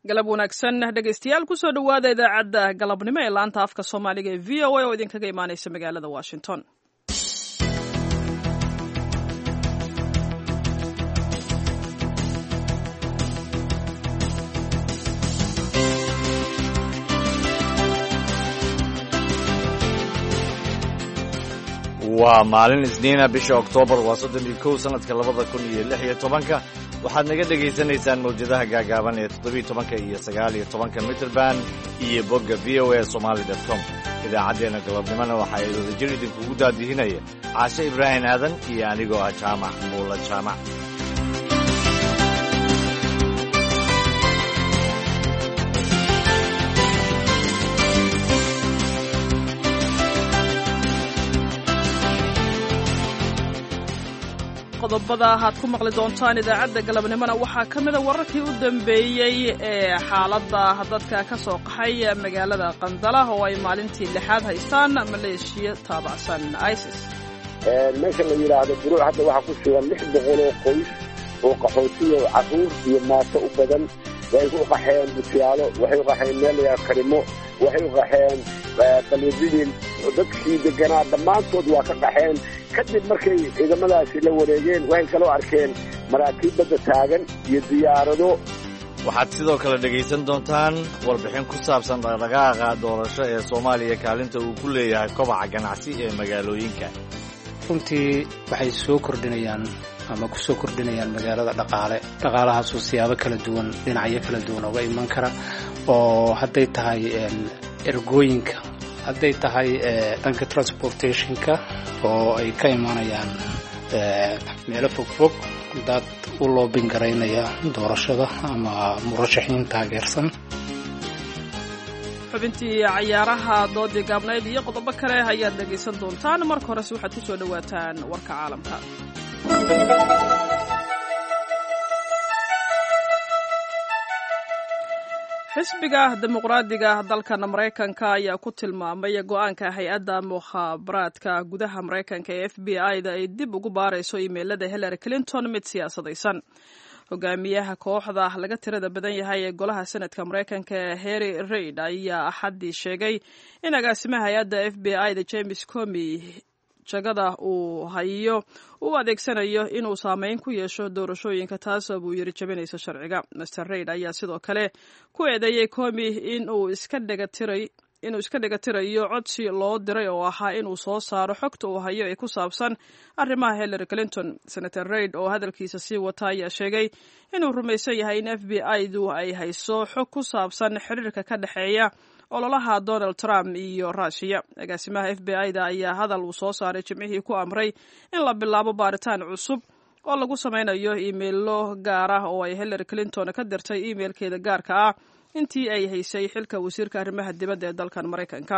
galab wanaagsan dhegaystayaal kusoo dhowaada idaacadda galabnimo ee laanta afka soomaaliga ee v o a oo idinkaga imaanaysa magaalada washington. waa maalin isniina bisha oktoobar waa 31 sanadka 2016 waxaad naga dhegaysanaysaan mawjadaha gaagaaban ee 17 iyo 19 mitrband iyo bogga voasomali.com. idaacaddeenna galabnimona waxaa wadajir idinkugu daadihinaya caashe ibraahim aadan iyo anigoo ah jaamac muula jaamac. qodobada aad ku maqli doontaan idaacadda galabnimona waxaa ka mida wararkii u dambeeyey ee xaaladda dadka ka soo qaxay magaalada qandala oo ay maalintii lixaad haystaan maleeshiya taabacsan isis. meesha la yidhaahdo buruuc hadda waxaa ku sugan 600 oo qoys oo qaxootiyo carruur iyo maato u badan. waxay ku qaxeen butiyaalo, waxay u qaxeen meel la karimo, waxay u qaxeen balwadidin. dadkii deganaa dhammaantood waa ka qaxeen. kadib markay ciidamadaasi la wareegeen waxay kaloo arkeen maraakiib badda taagan iyo diyaarado. waxaad sidoo kale dhegaysan doontaan warbixin ku saabsan dhaqdhaqaaqa doorasho ee Soomaaliya kaalinta uu ku leeyahay kobaca ganacsi ee magaalooyinka. runtii waxay soo kordhinayaan ama ku soo kordhinayaan magaalada dhaqaalahaasoo siyaabo kala duwan dhinacyo kala duwan uga iman kara oo hadday tahay ergooyinka, hadday tahay dhanka transportationka oo ay ka imanayaan meelo fogfog dad u loobin garaynaya doorashada ama murashaxiin taageersan. xubintii cayaaraha doodii gaabnayd iyo qodobo kale ayaad dhegaysan doontaan. marka horese waxaad ku soo dhowaataan warka caalamka. xisbiga dimuqraadiga dalkan maraykanka ayaa ku tilmaamay go-aanka hay-adda mukhaabaraadka gudaha maraykanka ee FBI-da ay dib ugu baarayso iimeylada Hillary Clinton mid siyaasadaysan. hogaamiyaha kooxda laga tirada badan yahay ee golaha senadka maraykanka Harry Reid ayaa axaddii sheegay in agaasimaha hay-adda FBI-da James Comey jagada uu hayo u adeegsanayo inuu saameyn ku yeesho doorashooyinka taasoo buu yiri jabinaysa sharciga. Mr. Reid ayaa sidoo kale ku eedeeyey Comey inuu iska dhigatirayo codsi loo diray oo ahaa inuu soo saaro xogta uu hayo ee ku saabsan arrimaha Hillary Clinton. Senator Reid oo hadalkiisa sii wata ayaa sheegay inuu rumaysan yahay in FBI-du ay hayso xog ku saabsan xiriirka ka dhexeeya ololaha Donald Trump iyo Russia. agaasimaha FBI-da ayaa hadal uu soo saaray Jimcihii ku amray in la bilaabo baaritaan cusub oo lagu sameynayo iimaylo gaar ah oo ay Hillary Clinton ka dirtay iimaylkeeda gaarka ah intii ay haysay xilka wasiirka arrimaha dibadda ee dalkan Maraykanka.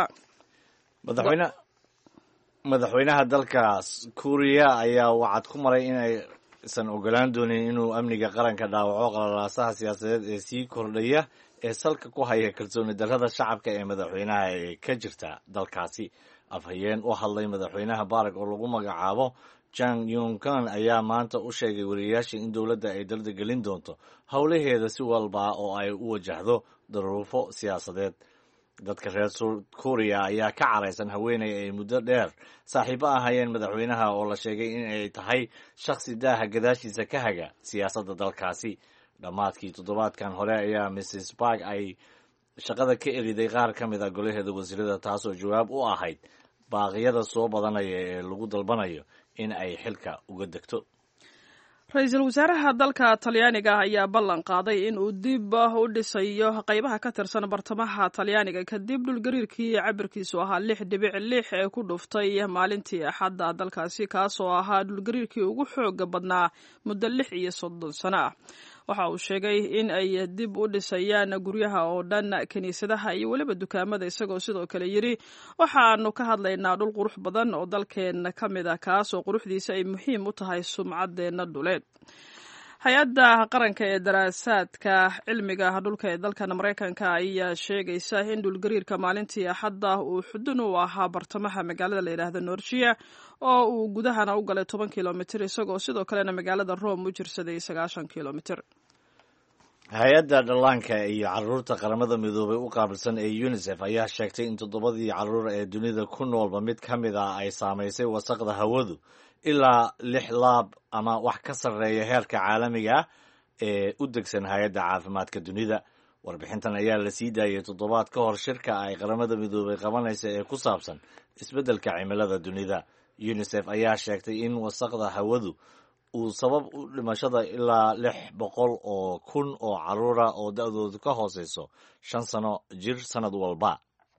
madaxweynaha dalka Kuuriya ayaa wacad ku maray inaysan ogolaan doonin inuu amniga qaranka dhaawaco qalalaasaha siyaasadeed ee sii kordhaya ee salka ku haya kalsooni darrada shacabka ee madaxweynaha ee ka jirta dalkaasi. afhayeen u hadlay madaxweynaha Barack oo lagu magacaabo Jang Yong-kan ayaa maanta u sheegay wariyayaasha in dowladda ay dardargelin doonto howlaheeda si walba oo ay u wajahdo daruufo siyaasadeed. dadka reer Kuuriya ayaa ka caraysan haweeney ay muddo dheer saaxiibo ahayeen madaxweynaha oo la sheegay in ay tahay shakhsi daaha gadaashiisa ka haga siyaasadda dalkaasi. dhammaadkii toddobaadkan hore ayaa Mrs. Park ay shaqada ka eriday qaar ka mid a golaheeda wasiirada taasoo jawaab u ahayd baaqyada soo badanaya ee lagu dalbanayo in ay xilka uga degto. ra-iisul wasaaraha dalka Talyaaniga ayaa ballan qaaday in uu dib u dhisayo qaybaha ka tirsan bartamaha Talyaaniga kadib dhulgariirkii cabirkiisu ahaa 6.6 ee ku dhuftay maalintii Axadda dalkaasi kaasoo ahaa dhulgariirkii ugu xooga badnaa muddo 36 sano ah. waxa uu sheegay in ay dib u dhisayaan guryaha oo dhan, kiniisadaha iyo weliba dukaamada, isagoo sidoo kale yiri waxaanu ka hadlaynaa dhul qurux badan oo dalkeena ka mid ah kaasoo quruxdiisa ay muhiim u tahay sumcadeena dhuleed. hay-adda qaranka ee daraasaadka cilmiga dhulka ee dalkan Maraykanka ayaa sheegaysa in dhulgariirka maalintii Axadda uu xudun u ahaa bartamaha magaalada la yiraahdo Norcia oo uu gudahana u galay 10 kilomitir isagoo sidoo kalena magaalada Rome u jirsaday 90 kilomitir. hay-adda dhallaanka iyo carruurta qaramada midoobay u qaabilsan ee unisef ayaa sheegtay in 7 carruur ee dunida ku noolba mid ka mid ah ay saamaysay wasaqda hawadu ilaa 6 laab ama wax ka sarreeya heerka caalamiga ah ee u degsan hay-adda caafimaadka dunida. warbixintan ayaa la sii daayay 7 ka hor shirka ay qaramada midoobay qabanaysa ee ku saabsan isbeddelka cimilada dunida. unisef ayaa sheegtay in wasaqda hawadu uu sabab u dhimashada ilaa 600 oo kun oo carruura oo da'doodu ka hooseyso 5 sano jir sanad walba.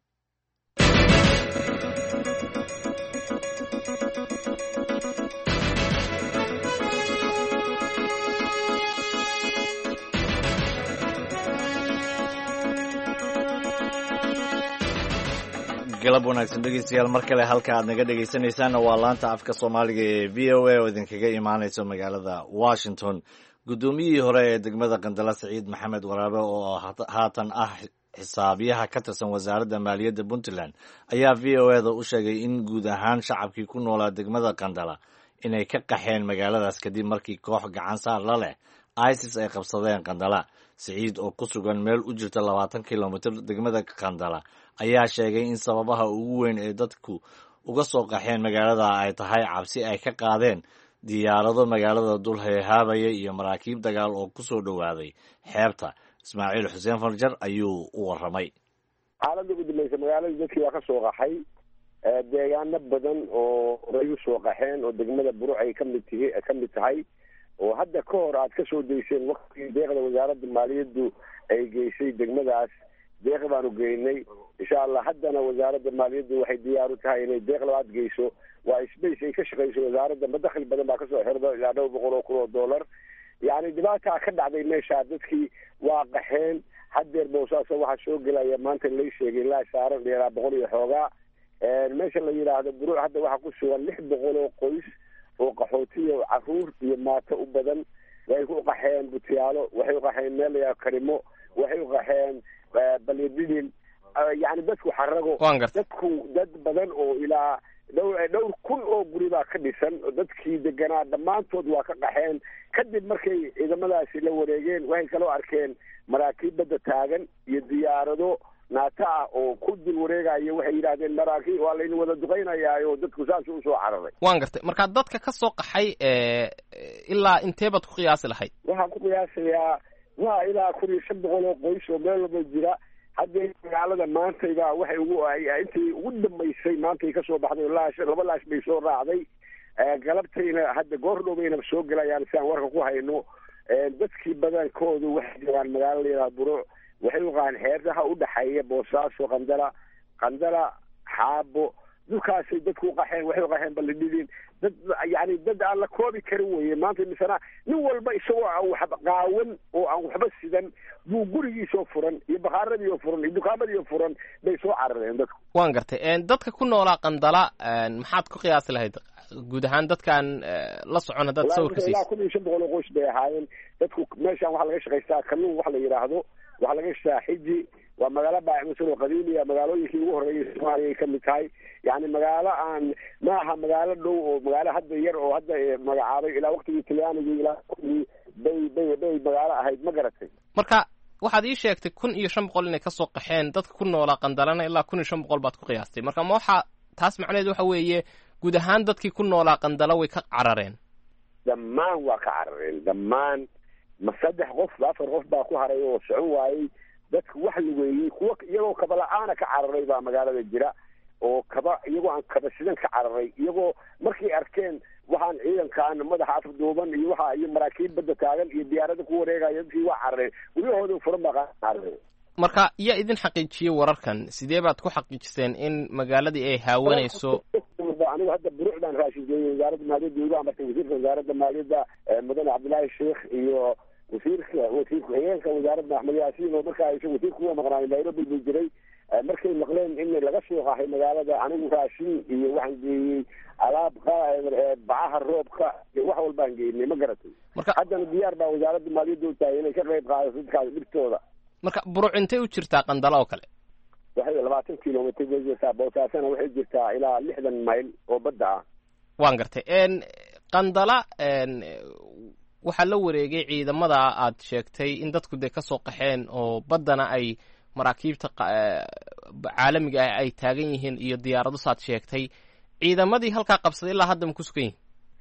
galab wanaagsan dhegeystayaal, mar kale halka aad naga dhegeysanaysaanna waa laanta afka soomaaliga ee v o a oo idinkaga imaanayso magaalada washington. guddoomiyihii hore ee degmada qandala siciid maxamed waraabe oo haatan ah xisaabiyaha ka tirsan wasaaradda maaliyadda puntland ayaa v o a da u sheegay in guud ahaan shacabkii ku noolaa degmada qandala inay ka qaxeen magaaladaas kadib markii koox gacan saar la leh isis ay qabsadeen qandala. siciid oo ku sugan meel u jirta 20 kilomitir degmada qandala ayaa sheegay in sababaha ugu weyn ee dadku uga soo qaxeen magaalada ay tahay cabsi ay ka qaadeen diyaarado magaalada dul heehaabaya iyo maraakiib dagaal oo ku soo dhowaaday xeebta. ismaaciil xuseen farjar ayuu u warramay. xaaladda ugu dambaysa magaalada dadkii waa ka soo qaxay deegaano badan oo horay u soo qaxeen oo degmada buruc ay ka mid tahay oo hadda ka hor aad ka soo dayseen waktigii deeqda wasaaradda maaliyaddu ay geysay degmadaas. deeq baanu geynay insha allah. haddana wasaaradda maaliyaddu waxay diyaar u tahay inay deeq labaad geyso. waa space ay ka shaqayso wasaaradda, madakhil badan baa kasoo xirda ilaa 200 kun oo dollar. yani dhibaataa ka dhacday meesha, dadkii waa qaxeen. haddeer boosaaso waxaa soo gelaya maanta lay sheegay ilaa saaran ilaa 100 iyo xoogaa. meesha la yidhaahdo buruc hadda waxaa ku sugan 600 oo qoys oo qaxootiyo carruur iyo maato u badan. way ku qaxeen butiyaalo, waxay u qaxeen meel la yidhahdo karimo, waxay u qaxeen balyadidin. yani dadku xarago, dadku dad badan oo ilaa dhowr kun oo guri baa ka dhisan. dadkii deganaa dhammaantood waa ka qaxeen. kadib markay ciidamadaasi la wareegeen waxay kaloo arkeen maraakiib badda taagan iyo diyaarado naata ah oo ku dul wareegayo. waxay yidhaahdeen maraakiib waa laynu wada duqaynayaayo dadku saas u soo cararay. waan gartay. markaa dadka ka soo qaxay ilaa intee baad ku qiyaasi lahayd? waxaan ku qiyaasayaa waa ilaa 1500 oo qoys oo meel walba jira. hadda magaalada maantayba waxay intii ugu dambaysay maantay ka soo baxday 2 laash bay soo raacday. galabtayna hadda goor dhow bayna soo gelayaan si aan warka ku hayno. dadkii badankoodu waxay joogaan magaalo la yidhaha buruc. waxay u qaaan xeertaha u dhaxeeya boosaaso qandala xaabo. dhulkaasay dadku qaxeen, waxay u qaxeen balidhidin. dad yani dad aan la koobi karin weye maanta. misana nin walba isagoo aan waxba qaawan oo aan waxba sidan buu gurigiisoo furan iyo bakaaradii oo furan iyo dukaamadii oo furan bay soo carareen dadku. waan gartay. dadka ku noolaa qandala maxaad ku qiyaasi lahayd guud ahaan dadkaan la socon haddaad sawirka siisa? 1500 oo qoys bay ahaayeen dadku. meeshaan waxaa laga shaqaystaa kalluun wax la yidhaahdo, waxaa laga shaqaystaa xiji. waa magaalo baacimusan oo qadiimiya, magaalooyinkii ugu horreeyay soomaaliya ay ka mid tahay. yani magaalo aan maaha magaalo dhow oo magaalo hadda yar oo hadda magacaabay ilaa waktigii talyaanigii ilaa bay magaalo ahayd. ma garatay? marka waxaad ii sheegtay 1500 inay kasoo qaxeen. dadka ku noolaa qandalana ilaa 1500 baad ku qiyaastay. marka ma waxaa taas macnaheedu waxa weeye guud ahaan dadkii ku noolaa qandala way ka carareen? dhammaan waa ka carareen dhammaan. ma 3 qof 4 qof baa ku haray oo socon waayey. dadku wax lugeeyey kuwa iyagoo kaba la-aana ka cararay baa magaalada jira oo iyagoo aan kaba sidan ka cararay. iyagoo markay arkeen waxaan ciidankaan madaxa afduuban iyo iyo maraakiib badda taagan iyo diyaarada ku wareegaya, dadkii waa carareen. guryahooda furan baa carareen. marka yaa idin xaqiijiyey wararkan? sidee baad ku xaqiijiseen in magaaladii ay haawanayso? anigu hadda buruc baan raashingeeyey wasaaradda maaliyadda igu amartay wasiirka wasaaradda maaliyadda mudane cabdillaahi sheekh iyo wasiir ku-xigeenka wasaaradda axmed yaasiin oo markaa aysan wasiirka uga maqnaay nairobi buu jiray. markay maqleen in laga soo qaxay magaalada, anigu raashin iyo waxaan geeyey alaab bacaha roobka iyo wax walbaan geynay. ma garatay? haddana diyaar baa wasaaradda maaliyadda u tahay inay ka qayb qaadato dadkaas dhibtooda. marka buruc intay u jirtaa qandala oo kale? waxay 20 kilomitr bay jirtaa. boosaasana waxay jirtaa ilaa 60 mayl oo badda ah. waan gartay. qandala waxaa la wareegay ciidamada aad sheegtay in dadku dee ka soo qaxeen oo baddana ay maraakiibta caalamiga ah ay taagan yihiin iyo diyaarado saad sheegtay ciidamadii halkaa qabsaday ilaa hadda ma ku sugan yihin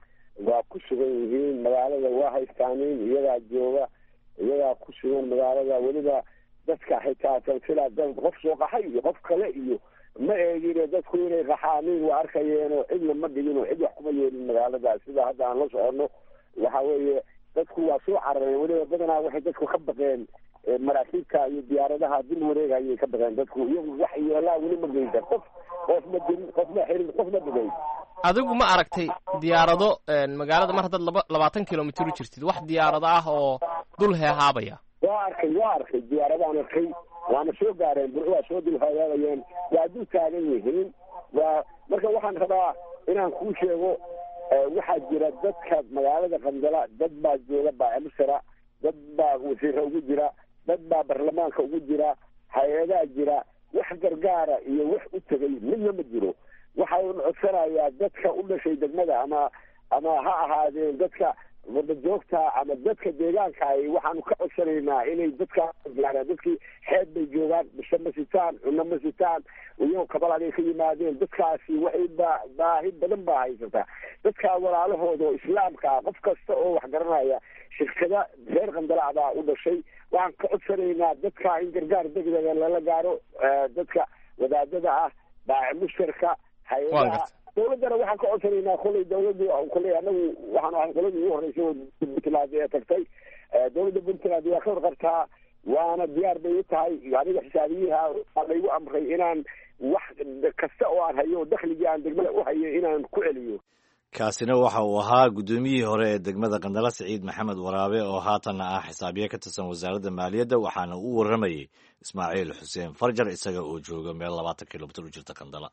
waa ku sugan yihiin magaalada waa haystaaniin iyagaa jooga iyagaa ku sugan magaalada weliba dadka xitaa silsilaa dad qof soo qaxay iyo qof kale iyo ma eegine dadku inay qaxaaniin waa arkayeenoo cidna ma dhigin oo cid wax kuma yeelin magaalada sida hadda aan la soconno waxa weeye dadku waa soo carareen weliba badanaa waxay dadku ka baqeen maraakiibta iyo diyaaradaha dil wareegayay ka baqeen dadku iyagu wax yeelaa weli ma geysa qof ma dirin qof ma xirin qof ma dhigay adigu ma aragtay diyaarado magaalada mar haddaad 20 kilomitr u jirtid wax diyaarado ah oo dul heehaabaya waa arkay diyaaradaan arkay waana soo gaareen waa soo dulhagaagayeen waa dul taagan yihiin waa marka waxaan rabaa inaan kuu sheego waxaa jira dadka magaalada Qandala dad baa jooga baacimusara dad baa wasiiro ugu jira dad baa baarlamaanka ugu jira hay-adaha jira wax gargaara iyo wax u tagay midna ma jiro waxa uu codsanayaa dadka u dhashay degmada ama ha ahaadeen dadka wada joogta ama dadka deegaanka ay waxaanu ka codsanaynaa inay dadka gaaraan dadkii xeeb bay joogaan bisha ma sitaan cunno ma sitaan iyo kabalaaday ka yimaadeen dadkaasi waxay baahi badan baa haysata dadka walaalahooda oo islaamka qof kasta oo wax garanaya shirkada reer Qandala baa u dhashay waxaan ka codsanaynaa dadka in gargaar degdeg ah lala gaaro dadka wadaadada ah baa mushtarka hay'adaha dawladana waxaan ka codsanaynaa kolay dawladdu kolay anagu waxaan ahay qoladii ugu horeysay oo Puntland ee tagtay dawladda Puntland waa ka warqabtaa waana diyaar bay u tahay aniga xisaabiyaha laygu amray inaan wax kasta oo aan hayo dakhligii aan degmada u hayo inaan ku celiyo kaasina waxa uu ahaa gudoomiyihii hore ee degmada Qandala Saciid Maxamed Waraabe oo haatan ah xisaabiye ka tirsan wasaaradda maaliyadda waxaana uu waramayay Ismaaciil Xuseen Farjar isaga oo jooga meel 20 kilomitir u jirta Qandala.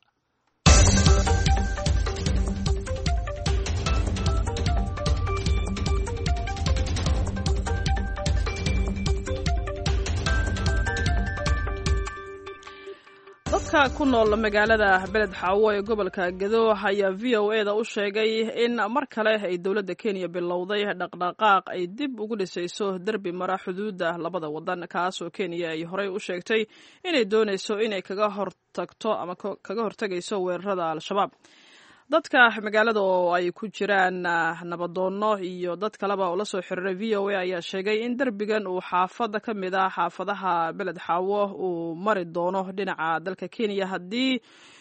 dadka ku nool magaalada beled xaawo ee gobolka Gedo ayaa VOA-da u sheegay in mar kale ay dawladda Kenya bilowday dhaqdhaqaaq ay dib ugu dhisayso darbi mara xuduudda labada wadan kaas oo Kenya ay horey u sheegtay inay doonayso inay kaga hortagto ama kaga hortagayso weerarada al-shabaab dadka magaalada oo ay ku jiraan nabadoono iyo dad kaleba oo la soo xiriiray VOA ayaa sheegay in darbigan uu xaafada ka mid ah xaafadaha beled xaawo uu mari doono dhinaca dalka Kenya haddii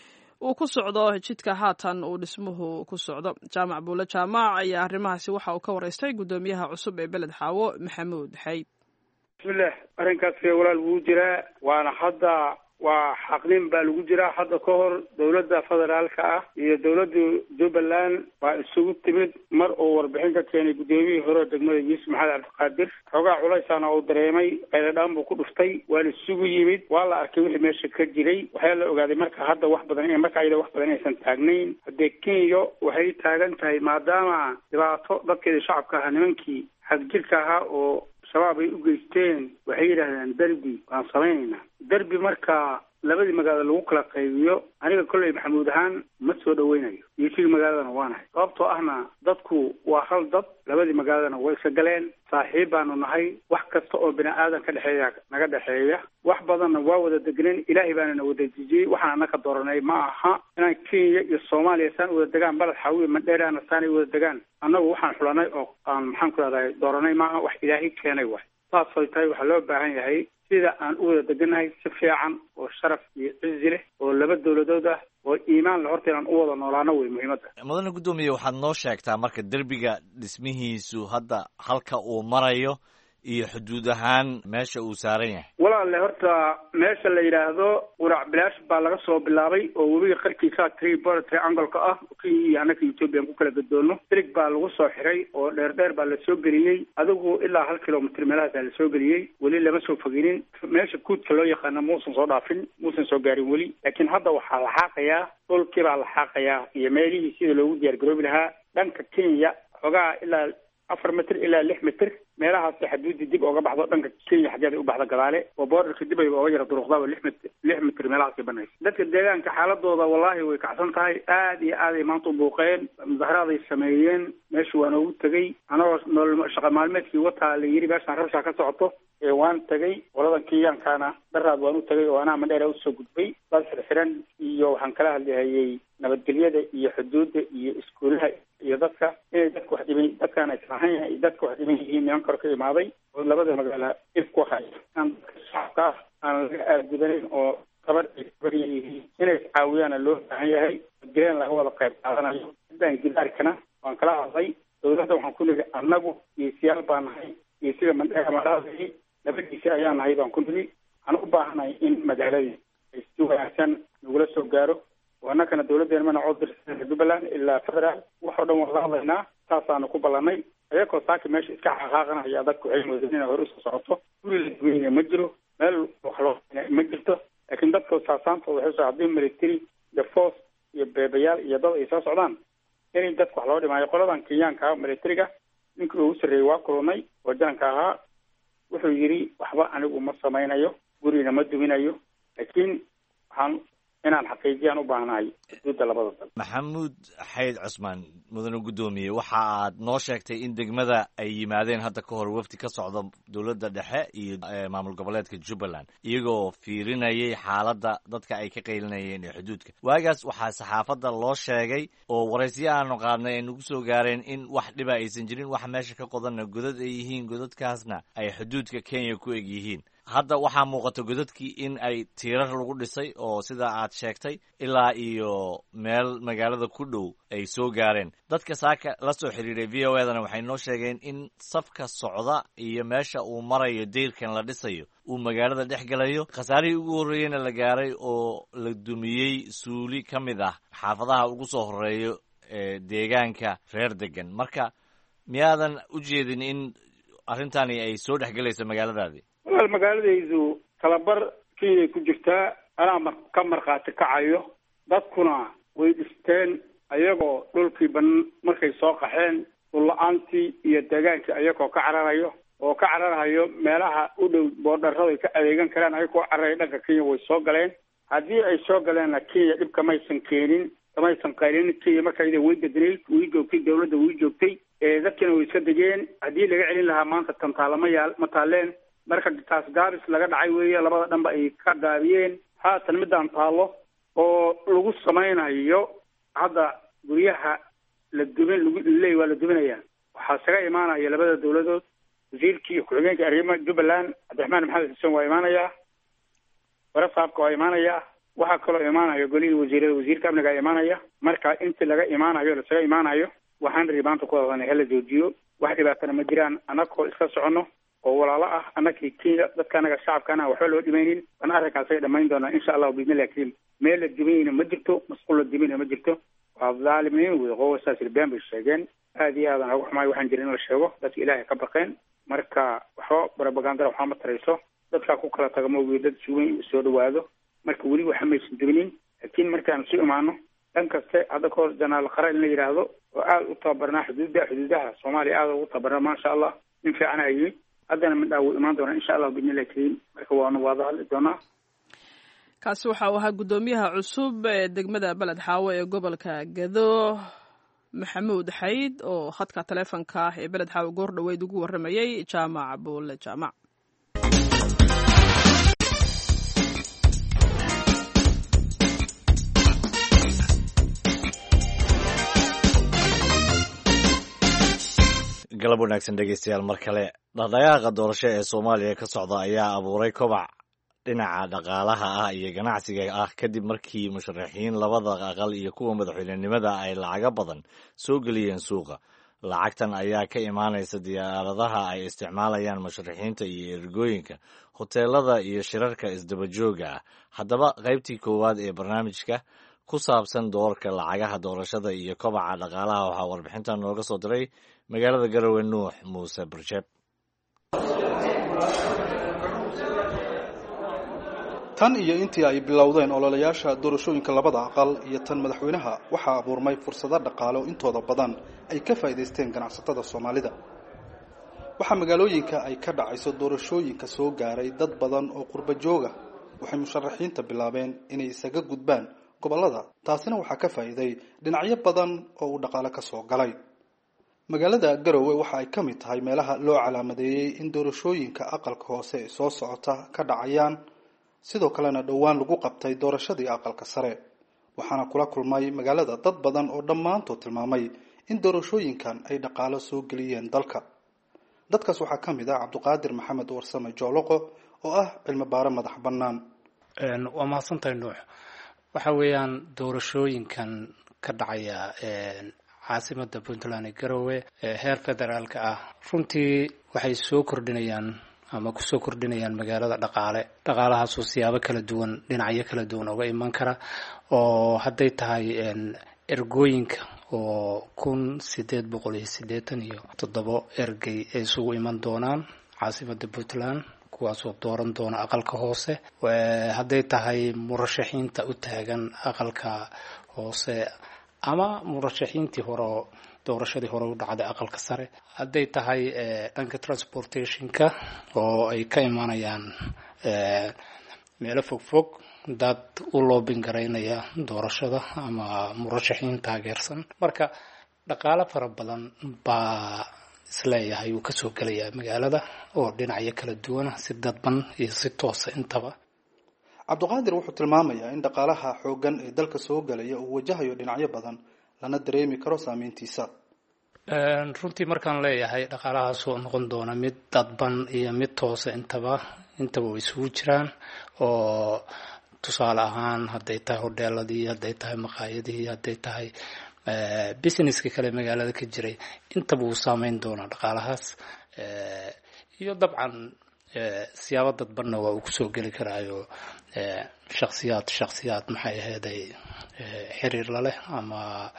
uu ku socdo jidka haatan uu dhismuhu ku socdo jaamac buule jaamac ayaa arrimahaasi waxa uu ka wareystay gudoomiyaha cusub ee beled xaawo Maxamuud Xayd bismillah arrinkaas walaal wuu jiraa waana hadda waa xaqnin baa lagu jiraa hadda ka hor dawladda federaalka ah iyo dawladda Jubbaland waa isugu timid mar oo warbixin ka keenay gudoomiyihii hore degmada Yuusuf Maxamed Cabdiqaadir xogaa culaysana uu dareemay qayladhaan buu ku dhuftay waa isugu yimid waa la arkay wixii meesha ka jiray waxaa la ogaaday marka hadda wax badan aysan taagnayn haddee Kenya waxay taagan tahay maadaama dhibaato dadkeeda shacabka ah nimankii xagjirka ahaa oo shabaab ay u geysteen waxay yidhaahdeen darbi waan samaynaynaa darbi marka labadii magaalo lagu kala qaybiyo aniga kolley maxamuud ahaan ma soo dhaweynayo iyo magaaladana waanahay sababtoo ahna dadku waa hal dad labadii magaaladana way isa galeen saaxiib baanu nahay wax kasta oo bini aadan ka dhexeeya naga dhexeeya wax badanna waa wada degneen ilaahay baana na wada dejiyey waxaan anaka dooranay ma aha inaan Kenya iyo Soomaaliya saan wada degaan balad xawiye mandheeraana saan wada degaan annagu waxaan xulanay oo aan maxaan ku raadayay dooranay ma aha wax ilaahay keenay wax taasoo tahay waxa loo baahan yahay sida aan u wada deganahay si fiican oo sharaf iyo cizi leh oo laba dawladood ah oo iimaan la horta inaan u wada noolaano way muhiimadda mudane gudoomiye waxaad noo sheegtaa marka derbiga dhismihiisu hadda halka uu marayo iyo xuduud ahaan meesha uu saaran yahay walaalle horta meesha la yidhaahdo qurac bilaash baa laga soo bilaabay oo webiga qarkiisa triangle-ka ah kii anaka Ethiopian ku kala gadoono trig baa lagu soo xiray oo dheer baa la soo geliyey adigu ilaa 1 kilomitir meelahaas la soo geliyey weli lama soo foginin meesha kuudka loo yaqaano muusan soo dhaafin muusan soo gaarin weli laakiin hadda waxaa la xaaqayaa dhulkii baa la xaaqayaa iyo meelihii sida loogu diyaar garoobi lahaa dhanka Kenya xogaa ilaa 4 mitir ilaa 6 mitir meelahaas xaduudii dib ooga baxdo dhanka Kenya xaggeeda u baxda gadaale oo borderka dib ay ooga yara duruqdaa 6 mitir meelahaas ay banayso dadka deegaanka xaaladooda wallahi way kacsan tahay aad iyo aad ay maanta u buuqeen mudaharaaday sameeyeen meesha waan ugu tagay anoo shaqo maalmeedkii wataa la yiri meeshaan rabsha ka socoto waan tagay qoladan Kenyankana daraad waan u tagay oo anaa mandheera u soo gudbay bal xiran iyo waxaan kala hadlayay nabadgelyada iyo xuduudda iyo iskuulaha iyo dadka ee dadku wax dhimay dadkaan ay saxayeen dadku wax dhimay niman kor ka imaaday oo labada magaalo ifku hay aan shacabka aan laga aadgudayn oo qabar inay caawiyaan loo baahan yahay jireen laga wada qayb qaadanayo intaan gidaarkana waan kala hadlay dowladda waxaan ku leeyahay annagu iyo siyaal baan nahay iyo sida mandheera malaadii labadiisa ayaan nahay baan ku leeyahay aan u baahanahay in magaaladii ay si wanaagsan nagula soo gaaro وأنا دولتنا من عذر جبلان إلا فترة وحنا والله لنا تاسان كوبلاني أيكو ساك ماشي كحقنا هي ذاك علم وزننا ورس صعوبة كل الدنيا مجرو مال وخلاص مجرته لكن ذاك تاسان فوحش عظيم ملكتري يفوز يبيال يضل إساس علان يعني ذاك وحلاو ما يقولون عن كيان كا ملكتريكا يمكن يوصل ريوا كروني وجان كها وحيري وحبا أنا ومصر ما ينايو قولي نمد منايو لكن هم inaan xaqiijiyaan u baahnahay xuduudda labada dal. Maxamuud Xayd Cusmaan mudane gudoomiye waxa aad noo sheegtay in degmada ay yimaadeen hadda ka hor wafdi ka socda dowladda dhexe iyo maamul goboleedka Jubbaland iyagoo fiirinayay xaaladda dadka ay ka qaylinayeen ee xuduudka waagaas waxaa saxaafadda loo sheegay oo waraysiyo aanu qaadnay ay nagu soo gaareen in wax dhiba aysan jirin wax meesha ka qodanna godad ay yihiin godadkaasna ay xuduudka Kenya ku eg yihiin hadda waxaa muuqata godadkii in ay tiirar lagu dhisay oo sida aad sheegtay ilaa iyo meel magaalada ku dhow ay soo gaareen dadka saaka la soo xiriiray VOA-dana waxay noo sheegeen in safka socda iyo meesha uu marayo deyrkan la dhisayo uu magaalada dhex galayo khasaarihii ugu horreeyayna la gaaray oo la dumiyey suuli ka mid ah xaafadaha ugu soo horeeyo ee deegaanka reer degan marka miyaadan u jeedin in arrintani ay soo dhex galayso magaaladaadii magaaladaydu kalabar Kenya ku jirtaa anaa ka marqaati kacayo dadkuna way dhisteen ayagoo dhulkii markay soo qaxeen dhul-la'aantii iyo deegaankii ayagoo ka cararayo meelaha u dhow boordarrada ay ka adeegan karaan ayagoo cararaya dhanka Kenya way soo galeen haddii ay soo galeenna Kenya dhib kamaysan keenin kamaysan qaylin Kenya markayda way beddelay way joogtay dowladda way joogtay dadkina way iska degeen haddii laga celin lahaa maanta ma taaleen marka taas gaabis laga dhacay weeye labada dhanba ay ka gaabiyeen haatan midaan taalo oo lagu samaynayo hadda guryaha la dumin waa la duminaya waxaa isaga imaanaya labada dowladood wasiirkii ku-xigeenka arrimaha Jubbaland Cabdiraxmaan Maxamed Xuseen waa imaanaya warasaabka waa imaanaya waxaa kaloo imaanaya golihii wasiirada wasiirka amniga imaanaya marka intii laga imaanayo lasaga imaanayo waxaan ribaanta ku wadanay hala joojiyo wax dhibaatana ma jiraan anagoo iska socono oo walaalo ah anakii Kenya dadka anaga shacabkana waxba loo dhimaynin aan arrinkaas ay dhamayn doonaa insha Allah biidnillaahi kariim meel la dhimayna ma jirto mas'uul la dhimayna ma jirto waa dhaalimiin way qowsaas ilbaan bay sheegeen aad iyo aad aan ugu xumaay waxaan jirin la sheego dadka Ilaahay ka baqeen marka waxba propaganda waxa ma tarayso dadka ku kala tagamo dad suuweyn soo dhawaado marka wali waxa ma aysan dibinin laakiin markaan soo imaano dhan kasta hadda koor janaal qaran la yiraahdo oo aad u tabarnaa xuduudaha Soomaaliya aad ugu tabarnaa ma sha Allah in fiican ayay haddana mid uu imaan doona insha Allah biidnillaahi kariim marka waanu wada hadli doonaa kaasi waxa uu ahaa gudoomiyaha cusub ee degmada Balad Xaawo ee gobolka Gado Maxamuud Xayd oo khadka taleefanka ee Balad Xaawo goor dhaweyd ugu waramayay jaamac Buule jaamac galab wanaagsan dhegeystayaal mar kale dhaqdhaqaaqa doorasho ee Soomaaliya ka socda ayaa abuuray kobac dhinaca dhaqaalaha ah iyo ganacsiga ah kadib markii musharaxiin labada aqal iyo kuwa madaxweynenimada ay lacaga badan soo geliyeen suuqa lacagtan ayaa ka imaanaysa diyaaradaha ay isticmaalayaan musharaxiinta iyo ergooyinka hoteelada iyo shirarka isdaba jooga ah haddaba qaybtii koowaad ee barnaamijka ku saabsan doorka lacagaha doorashada iyo kobaca dhaqaalaha waxaa warbixintan nooga soo diray magaalada Garowe Nuux Muuse Barjeeb tan iyo intii ay bilowdeen ololayaasha doorashooyinka labada aqal iyo tan madaxweynaha waxaa abuurmay fursado dhaqaale oo intooda badan ay ka faa'iideysteen ganacsatada Soomaalida waxaa magaalooyinka ay ka dhacayso doorashooyinka soo gaaray dad badan oo qurba jooga waxay musharaxiinta bilaabeen inay isaga gudbaan gobollada taasina waxaa ka faa'iiday dhinacyo badan oo uu dhaqaale ka soo galay magaalada Garowe waxa ay ka mid tahay meelaha loo calaamadeeyay in doorashooyinka aqalka hoose ee soo socota ka dhacayaan sidoo kalena dhowaan lagu qabtay doorashadii aqalka sare waxaana kula kulmay magaalada dad badan oo dhammaantood tilmaamay in doorashooyinkan ay dhaqaale soo geliyeen dalka dadkaas waxaa ka mid ah Cabdiqaadir Maxamed Warsame Jooloqo oo ah cilmi baare madax bannaan waa mahadsantahay nuux waxa weeyaan doorashooyinkan ka dhacaya caasimada Puntland ee Garowe heer federaalka ah runtii waxay soo kordhinayaan ama ku soo kordhinayaan magaalada dhaqaalahaas oo siyaabo kala duwan dhinacyo kala duwan uga iman kara oo hadday tahay ergooyinka oo 1887 ergey ay isugu iman doonaan caasimada Puntland kuwaasoo dooran doona aqalka hoose hadday tahay murashaxiinta u taagan aqalka hoose ama murashaxiintii hore doorashadii hore u dhacday aqalka sare hadday tahay dhanka transportationka oo ay ka imanayaan meelo fogfog dad u loobin garaynaya doorashada ama murashaxiin taageersan marka dhaqaale fara badan baa isleeyahay uu kasoo gelayaa magaalada oo dhinacyo kala duwan si dadban iyo si toosa intaba Cabdiqaadir wuxuu tilmaamayaa in dhaqaalaha xooggan ee dalka soo galaya uu wajahayo dhinacyo badan lana dareemi karo saameyntiisa runtii markaan leeyahay dhaqaalahaas oo noqon doona mid dadban iyo mid toosa intaba way isugu jiraan oo tusaale ahaan hadday tahay hoteeladii hadday tahay maqaayadihii hadday tahay businesska kale magaalada ka jiray intaba uu saameyn doona dhaqaalahaas iyo dabcan siyaabo dadbanna waa uu kusoo geli karaayo shakhsiyaad maxay ahayd ay xiriir la leh ama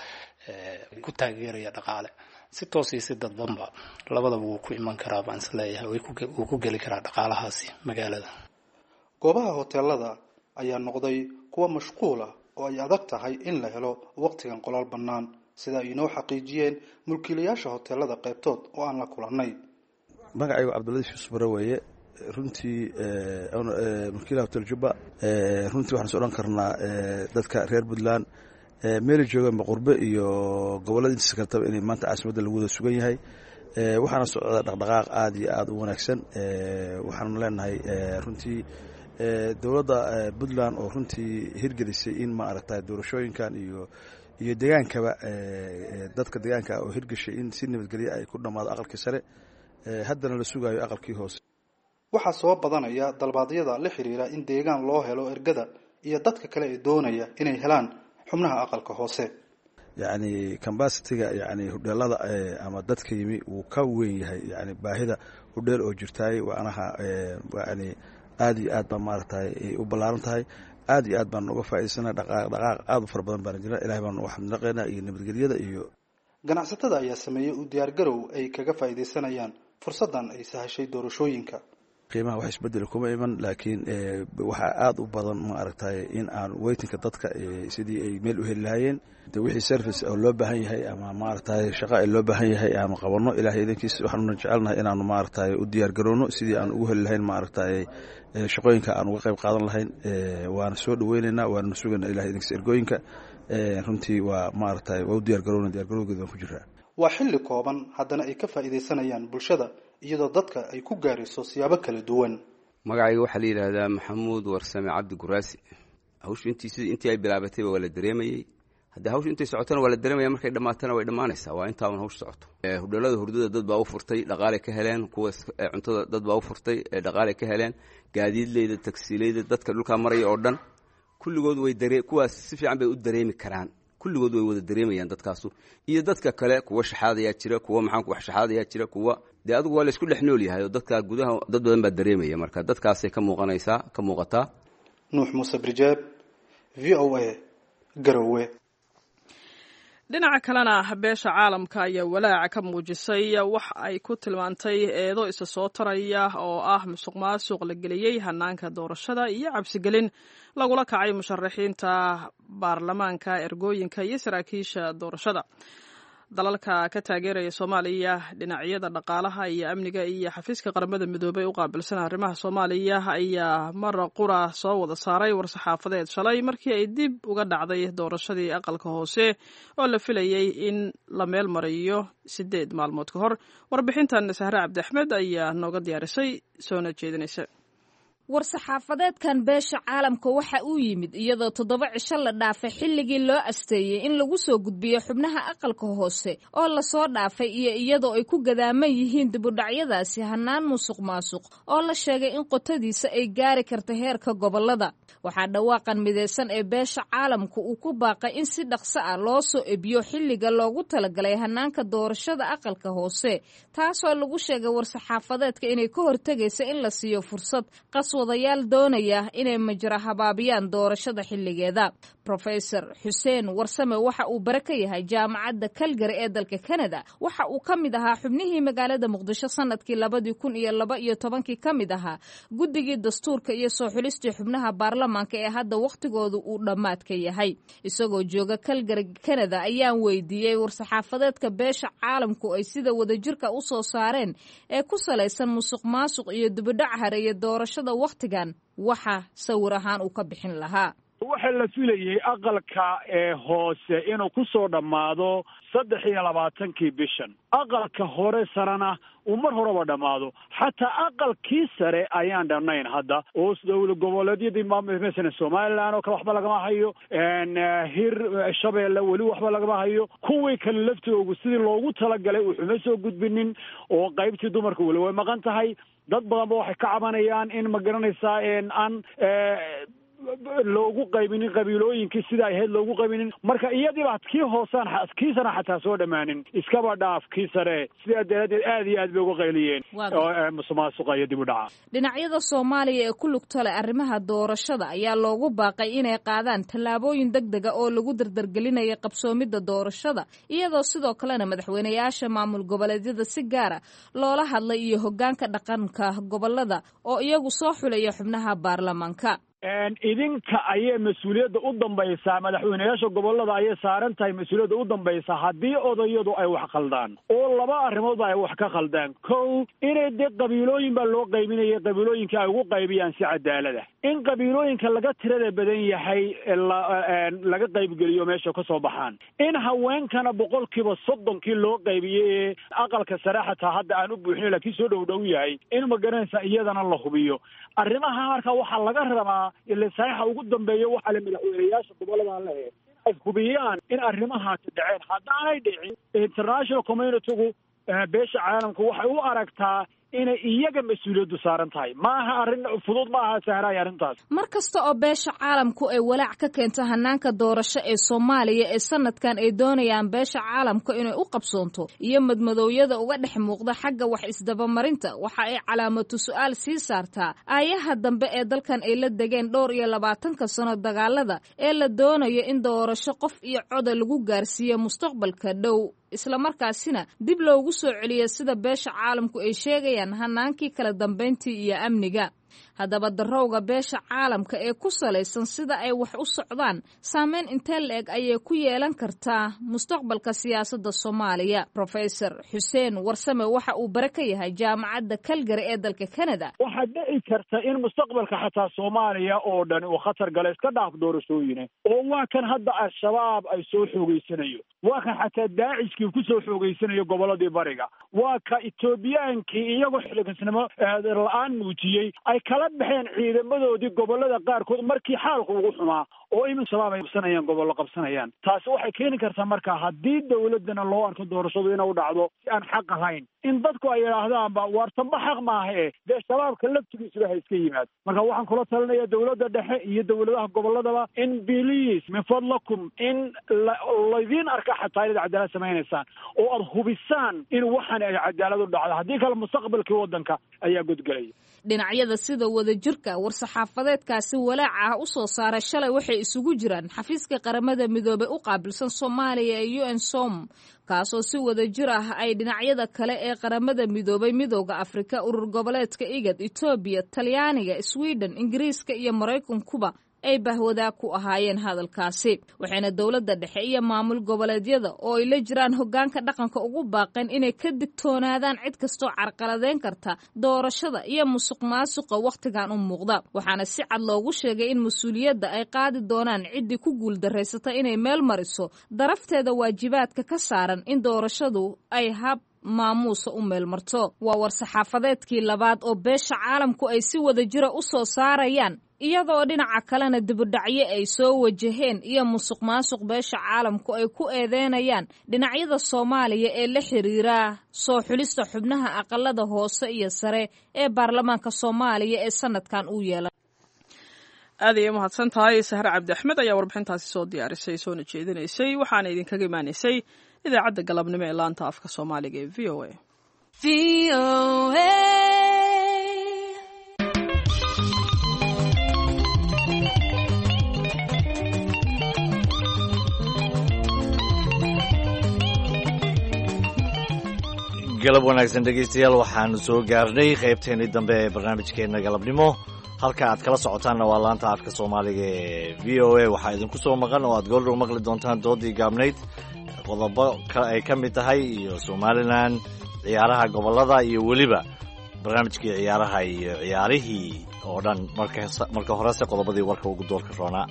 ku taageeraya dhaqaale si toos iyo si dadbanba labadaba wuu ku iman karaa baan isleeyahay wuu ku geli karaa dhaqaalahaasi magaalada goobaha hoteelada ayaa noqday kuwa mashquul ah oo ay adag tahay in la helo waqtigan qolal bannaan sida ay inoo xaqiijiyeen mulkiilayaasha hoteelada qaybtood oo aan la kulannay magacaygu Cabdullaahi Yusuf Barawaye runtii mulkiilaha hotel Jubba runtii waxaan soo dhan karnaa dadka reer Puntland meel joogan qurbe iyo gobolada inta kale inay maanta caasimadda lagu wada sugan yahay waxaana socda dhaqdhaqaaq aad iyo aad u wanaagsan waxaan leenahay runtii dawladda Puntland oo runtii hirgelisay in ma aragtay doorashooyinkan iyo deegaankaba dadka deegaanka oo hirgashay in si nabadgelyo ay ku dhamaado aqalkii sare haddana la sugayo aqalkii hoose waxaa soo badanaya dalbaadyada la xiriira in deegaan loo helo ergada iyo dadka kale ee doonaya inay helaan xubnaha aqalka hoose yani capacity-ga yani hudheelada ama dadka yimi uu ka weyn yahay yani baahida hudheel oo jirtay waanaha yani aad iyo aad baan maaragtay u ballaaran tahay aad iyo aad baan uga faa'iideysanaa dhaqaaq aad u fara badan baan jira ilaahay baan wax naqeynaa iyo nabadgelyada iyo ganacsatada ayaa sameeyay u diyaar garow ay kaga faa'iideysanayaan fursadan ay sahashay doorashooyinka qiimaha wax isbedel kuma iman laakiin waxa aad u badan ma aragtay in aan waitingka dadka sidii ay meel u heli lahaayeen wixii service oo loo baahan yahay ama ma aragtay shaqo ay loo baahan yahay ama qabanno ilaahay idinkiis waxaanu jecelnahay inaanu ma aragtay u diyaar garowno sidii aan ugu heli lahayn ma aragtay shaqooyinka aan uga qayb qaadan lahayn waana soo dhaweynaynaa waana sugaynaa ilaahay idinkiis ergooyinka runtii waa ma aragtay waa u diyaar garowna diyaar garowgeeda waan ku jiraa waa xilli kooban haddana ay ka faa'iideysanayaan bulshada iyadoo dadka ay ku gaarayso siyaabo kala duwan magacayga waxaa la yidhaahdaa maxamuud warsame cabdi guraasi hawshu intii ay bilaabatayba waa la dareemayey haddii hawshu intay socotona waa la dareemaya markay dhammaatana way dhammaanaysaa waa intaaban hawshu socoto hudheelada hurdada dad baa u furtay dhaqaalay ka heleen kuwa cuntada dad baa u furtay dhaqaalay ka heleen gaadiidleyda tagsiileyda dadka dhulkaa maraya oo dhan kulligood kuwaas si fiican bay u dareemi karaan kulligood way wada dareemayaan dadkaasu iyo dadka kale kuwa shaxaadayaa jira kuwa maxaan wax shaxaadayaa jira kuwa dee adigu waa la isku dhex nool yahay oo dadka gudaha dad badan baa dareemaya marka dadkaasay ka muuqataa nuux muuse brijeeb v o a garowe dhinaca kalena beesha caalamka ayaa walaaca ka muujisay wax ay ku tilmaantay eedo isa soo taraya oo ah musuq maasuq la geliyey hanaanka doorashada iyo cabsigelin lagula kacay musharaxiinta baarlamaanka ergooyinka iyo saraakiisha doorashada dalalka ka taageeraya soomaaliya dhinacyada dhaqaalaha iyo amniga iyo xafiiska qaramada midoobey u qaabilsan arrimaha soomaaliya ayaa mar qura soo wada saaray war-saxaafadeed shalay markii ay dib uga dhacday doorashadii aqalka hoose oo la filayey in la meel mariyo 8 maalmood ka hor. warbixintan sahre cabdi axmed ayaa nooga diyaarisay soona jeedinaysa. war-saxaafadeedkan beesha caalamka waxa uu yimid iyadoo 7 cisho la dhaafay xilligii loo asteeyey in lagu soo gudbiyo xubnaha aqalka hoose oo lasoo dhaafay iyo iyadoo ay ku gadaaman yihiin dibudhacyadaasi hanaan musuq maasuq oo la sheegay in qotadiisa ay gaari karta heerka gobolada. waxaa dhawaaqan midaysan ee beesha caalamka uu ku baaqay in si dhaqso ah loo soo ebiyo xilliga loogu talagalay hanaanka doorashada aqalka hoose, taasoo lagu sheegay war-saxaafadeedka inay ka hortegaysa in la siiyo fursad wadayaal doonaya inay majra habaabiyaan doorashada xilligeeda. Professor Xuseen Warsame waxa uu bare ka yahay jaamacadda Calgary ee dalka Canada. waxa uu ka mid ahaa xubnihii magaalada Muqdisho sanadkii 2012 ka mid ahaa guddigii dastuurka iyo soo xulistii xubnaha baarlamaanka ee hadda waqtigoodu uu dhammaadka yahay. isagoo jooga Calgary Canada ayaan weydiiyey war-saxaafadeedka beesha caalamku ay sida wadajirka u soo saareen ee ku salaysan musuq maasuq iyo dibadhac hareeye doorashada waqtigan waxa sawir ahaan uu ka bixin lahaa. waxa la filayay aqalka hoose inuu ku soo dhammaado 23 bishan, aqalka hore sarana uu mar horeba dhammaado. xataa aqalkii sare ayaan dhamnayn hadda oo dowlad goboleedyadii maamulka Soomaaliland oo kale waxba lagama hayo, hir Shabeelle weli waxba lagama hayo. kuwii kale laftoodu sidii loogu talagalay wuxuu soo gudbinin oo qaybtii dumarka weli way maqan tahay. dad badan waxay ka cabanayaan in ma garanaysaa aan loogu qaybinin qabiilooyinkii sida ay ahayd loogu qaybinin. marka iyadiiba kii hoosaan kiisana xataa soo dhammaanin, iskaba dhaaf kii sare. sidaa daraaddeed aad iyo aad bay uga qayliyeen musuqmaasuqa iyo dib u dhaca. dhinacyada Soomaaliya ee ku lugta leh arrimaha doorashada ayaa loogu baaqay inay qaadaan tallaabooyin degdeg ah oo lagu dardargelinayo qabsoomidda doorashada, iyadoo sidoo kalena madaxweynayaasha maamul goboleedyada si gaara loola hadlay iyo hoggaanka dhaqanka gobolada oo iyagu soo xulaya xubnaha baarlamaanka. idinka ayay mas-uuliyadda u dambaysaa, madaxweynayaasha gobolada ayay saaran tahay mas-uuliyadda u dambaysaa haddii odayadu ay wax khaldaan oo 2 arrimoodba ay wax ka khaldaan. kow, inay dee qabiilooyin baa loo qaybinayay, qabiilooyinka ay ugu qaybiyaan si cadaalad ah. in qabiilooyinka laga tirada badan yahay laga qaybgeliyo meesha ka soo baxaan. in haweenkana 30% loo qaybiyey aqalka sare xataa hadda aan u buuxin laakiin soo dhow yahay in ma garanaysa iyadana la hubiyo. arrimaha marka waxaa laga rabaa ilaa saxiixa ugu dambeeya waxa la madaxweynayaasha gobolada leeyahay ay hubiyaan in arrimahaasi dhaceen. haddaanay dhicin international community-gu beesha caalamku waxay u aragtaa inay iyaga mas-uuliyaddu saaran tahay. maaha arrin fudud, maaha sahraay arrintaas. mar kasta oo beesha caalamku ay walaac ka keento hanaanka doorasho ee Soomaaliya ee sanadkan ay doonayaan beesha caalamka inay u qabsoonto iyo madmadowyada uga dhex muuqda xagga wax isdabamarinta, waxa ay calaamatu su'aal sii saartaa aayaha dambe ee dalkan ay la degeen 22 sano dagaalada ee la doonayo in doorasho qof iyo cod lagu gaarsiiyo mustaqbalka dhow, isla markaasina dib loogu soo celiyo sida beesha caalamku ay sheegayaan hanaankii kala dambeyntii iyo amniga. haddaba darowga beesha caalamka ee ku salaysan sida ay wax u socdaan saameyn intee la-eg ayay ku yeelan kartaa mustaqbalka siyaasadda Soomaaliya. Professor Xuseen Warsame waxa uu bare ka yahay jaamacadda Calgary ee dalka Canada. waxaa dhici karta in mustaqbalka xataa Soomaaliya oo dhan uu khatar galo iska dhaaf doorashooyin oo waa kan hadda al-shabaab ay soo xoogeysanayo, waa kan xataa daacishkii ku soo xoogeysanayo goboladii bariga, waa ka Etoobiyaankii iyagoo xilkasnimo la-aan muujiyey ay kala baxeen ciidamadoodii gobolada qaarkood markii xaalku ugu xumaa oo imin shabaab ay qabsanayaan gobollo qabsanayaan. taasi waxay keeni kartaa marka haddii dawladana loo arko doorashadu inay u dhacdo si aan xaq ahayn in dadku ay yidhaahdaanba waartanba xaq maaha dee shabaabka laftigiisuba ha iska yimaad. marka waxaan kula talinayaa dawladda dhexe iyo dawladaha goboladaba in biliis min fadlakum in laydiin arka xataa inaad cadaalad samaynaysaan oo aad hubisaan in waxaan ay cadaalad u dhacdo, haddii kale mustaqbalkii waddanka ayaa godgelaya. dhinacyada sida wadajirka war-saxaafadeedkaasi walaaca ah u soo saaray shalay waxay isugu jiraan xafiiska qaramada midoobay u qaabilsan Soomaaliya ee UNSOM, kaasoo si wadajir ah ay dhinacyada kale ee qaramada midoobay, midowga Afrika, urur goboleedka IGAD, Ethiopia, Talyaaniga, Sweden, Ingiriiska iyo Mareykankuba ay bahwadaag ku ahaayeen hadalkaasi waxayna dowladda dhexe iyo maamul goboleedyada oo ay la jiraan hoggaanka dhaqanka ugu baaqeen inay ka digtoonaadaan cid kastoo carqaladeyn karta doorashada iyo musuqmaasuqa wakhtigan u muuqda waxaana si cad loogu sheegay in mas-uuliyadda ay qaadi doonaan ciddii ku guuldarraysata inay meel mariso darafteeda waajibaadka ka saaran in doorashadu ay hab maamuusa u meelmarto waa war-saxaafadeedkii labaad oo beesha caalamku ay si wada jira u soo saarayaan iyadoo dhinaca kalena dibudhacyo ay soo wajaheen iyo musuqmaasuq beesha caalamku ay ku eedeynayaan dhinacyada Soomaaliya ee la xiriira soo xulista xubnaha aqalada hoose iyo sare ee baarlamaanka Soomaaliya ee sanadkan uu yeelay aad ay mahadsan tahay Sahra Cabdi Axmed ayaa warbixintaasi soo diyaarisay soo jeedinaysay waxaana idinkaga imaanaysay idaacadda galabnimo ee laanta afka Soomaaliga ee VOA. galab wanaagsan dhegeystayaal waxaanu soo gaarnay qaybteennii dambe ee barnaamijkeenna galabnimo halka aad kala socotaanna waa laanta afka Soomaaliga ee VOA waxaa idinku soo maqan oo aad goordhow maqli doontaan doodii gaabnayd qodobo ay ka mid tahay iyo Somaliland ciyaaraha gobolada iyo weliba barnaamijkii ciyaaraha iyo ciyaarihii oo dhan marka horese qodobadii warka ugu doorka roonaa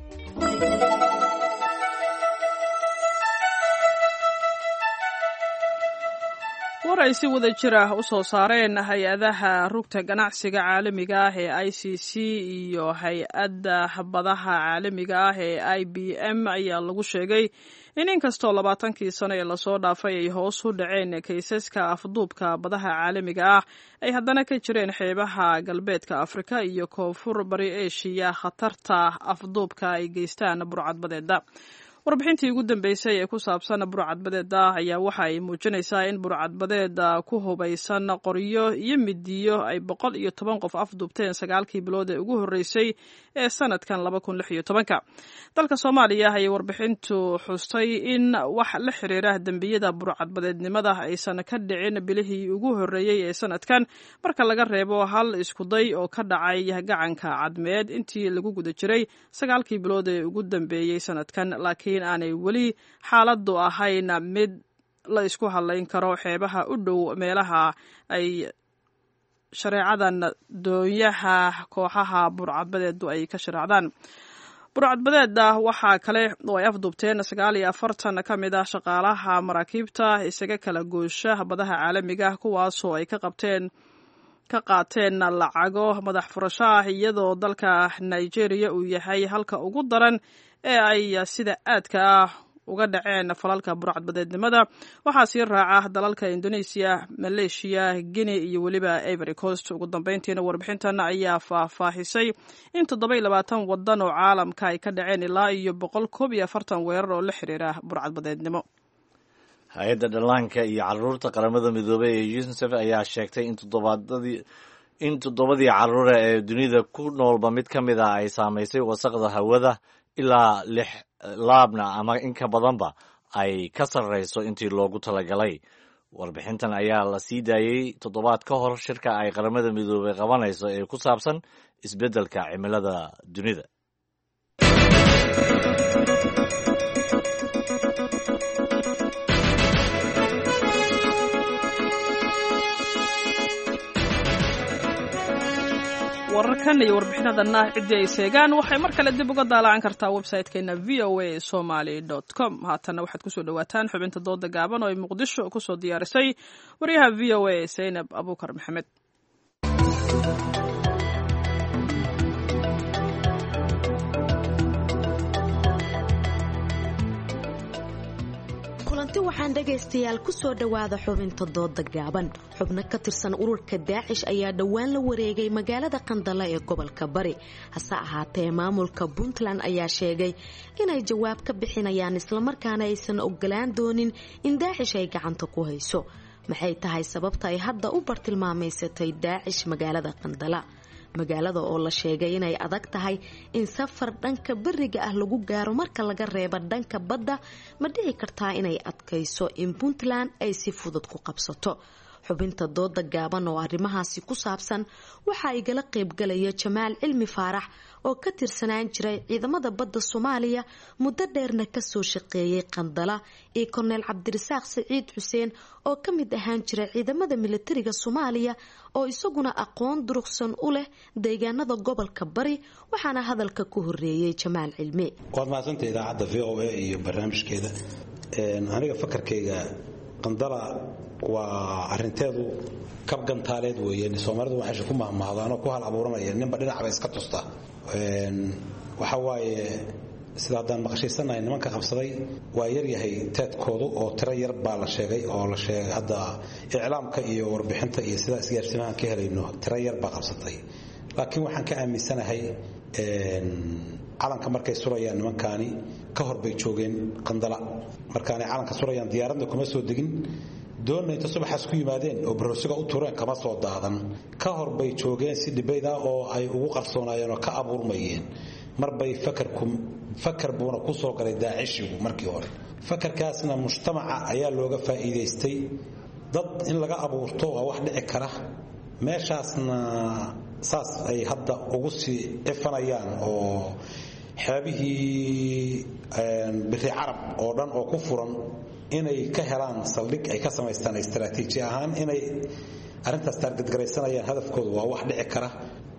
war ay si wada jir ah u soo saareen hay-adaha rugta ganacsiga caalamiga ah ee ICC iyo hay-adda badaha caalamiga ah ee IBM ayaa lagu sheegay in inkastoo 20kii sano ee lasoo dhaafay ay hoos u dhaceen kaysaska afduubka badaha caalamiga ah ay haddana ka jireen xeebaha galbeedka Afrika iyo koonfur bari Aasiya khatarta afduubka ay geystaan burcadbadeeda warbixintii ugu dambeysay ee ku saabsan burcadbadeeda ayaa waxa ay muujinaysaa in burcadbadeeda ku hubaysan qoryo iyo midiyo ay 110 qof afduubteen 9kii bilood ee ugu horeysay ee sanadkan 2016 dalka Soomaaliya ayay warbixintu xustay in wax la xiriira dambiyada burcadbadeednimada aysan ka dhicin bilihii ugu horeeyay ee sanadkan marka laga reebo hal isku day oo ka dhacay gacanka cadmeed intii lagu guda jiray 9kii bilood ee ugu dambeeyay sanadkan laakiin aanay weli xaaladu ahayn mid la isku halayn karo xeebaha u dhow meelaha ay shareecadan doonyaha kooxaha burcadbadeedu ay ka shareecdaan burcadbadeeda waxaa kale oo ay afduubteen 49 ka mid ah shaqaalaha maraakiibta isaga kala goosha badaha caalamiga kuwaasoo ay ka qaateen lacago madax furasho ah iyadoo dalka Nigeria uu yahay halka ugu daran ee ay sida aadka ah uga dhaceen falalka burcadbadeednimada waxaa sii raaca dalalka Indonesia, Malaysia, Guinea iyo weliba Ivory Coast ugu dambeyntiina warbixintan ayaa faahfaahisay in 27 wadan oo caalamka ay ka dhaceen ilaa iyo 140 weerar oo la xiriira burcadbadeednimo hay-adda dhallaanka iyo carruurta qaramada midoobay ee UNICEF ayaa sheegtay in toddobadii carruura ee dunida ku noolba mid ka mid ah ay saamaysay wasaqda hawada ilaa 6 laabna ama in ka badanba ay ka sarreyso intii loogu talagalay warbixintan ayaa la sii daayey toddobaad ka hor shirka ay qaramada midoobay qabanayso ee ku saabsan isbeddelka cimilada dunida wararkan iyo warbixinadana ciddii ay seegaan waxay mar kale dib uga daalaacan kartaa website-keena voasomali.com haatana waxaad kusoo dhawaataan xubinta dooda gaaban oo ay muqdisho kusoo diyaarisay wariyaha VOA Zainab Abuukar Maxamed kulanti waxaan dhagaystayaal ku soo dhawaada xubinta dooda gaaban xubno ka tirsan ururka Daacish ayaa dhawaan la wareegay magaalada Qandala ee gobolka Bari hase ahaatee maamulka Puntland ayaa sheegay inay jawaab ka bixinayaan isla markaana aysan ogolaan doonin in Daacish ay gacanta ku hayso maxay tahay sababta ay hadda u bartilmaameysatay Daacish magaalada Qandala magaalada oo la sheegay inay adag tahay in safar dhanka bariga ah lagu gaaro marka laga reebo dhanka badda ma dhici kartaa inay adkayso in Puntland ay si fudud ku qabsato xubinta dooda gaaban oo arrimahaasi ku saabsan waxaa igala qaybgalaya Jamaal Cilmi Faarax oo ka tirsanaan jiray ciidamada badda Soomaaliya muddo dheerna ka soo shaqeeyay Qandala iyo Colonel Cabdirasaaq Saciid Xuseen oo ka mid ahaan jiray ciidamada militariga Soomaaliya oo isaguna aqoon durugsan u leh deegaanada gobolka Bari waxaana hadalka ku horeeyay Jamaal Cilmi. Waad mahadsantahay idaacadda VOA iyo barnaamijkeeda. Aniga fakarkayga Qandala waa arinteedu kabgantaaleed weeyeen Soomaalidu waxay ku mahmaadaan oo ku hal abuuranayeen ninba dhinac bay iska tustaa. Waxa waaye sida hadaan maqashiisanahay nimanka qabsaday waa yar yahay teedkoodu oo tiro yar baa la sheegay hadda iclaamka iyo warbixinta iyo sida isgaarsiimaha ka helayno tiro yar baa qabsatay laakiin waxaan ka aaminsanahay calanka markay surayaan nimankani ka hor bay joogeen Qandala markaanay calanka surayaan diyaaradda kuma soo degin doonay inta subaxaas ku yimaadeen oo barosiga u tureen kama soo daadan ka hor bay joogeen si dhibayda oo ay ugu qarsoonayeen oo ka abuurmayeen marbay fakar buuna ku soo galay daacishigu markii hore fakarkaasna mujtamaca ayaa looga faa'iideystay dad in laga abuurto waa wax dhici kara meeshaasna saas ay hadda ugu sii ifanayaan oo xabihii bixi carab oo dhan oo ku furan inay ka helaan saldhig ay ka samaystaan istaraatiiji ahaan inay arintaas target garaysanayaan hadafkoodu waa wax dhici kara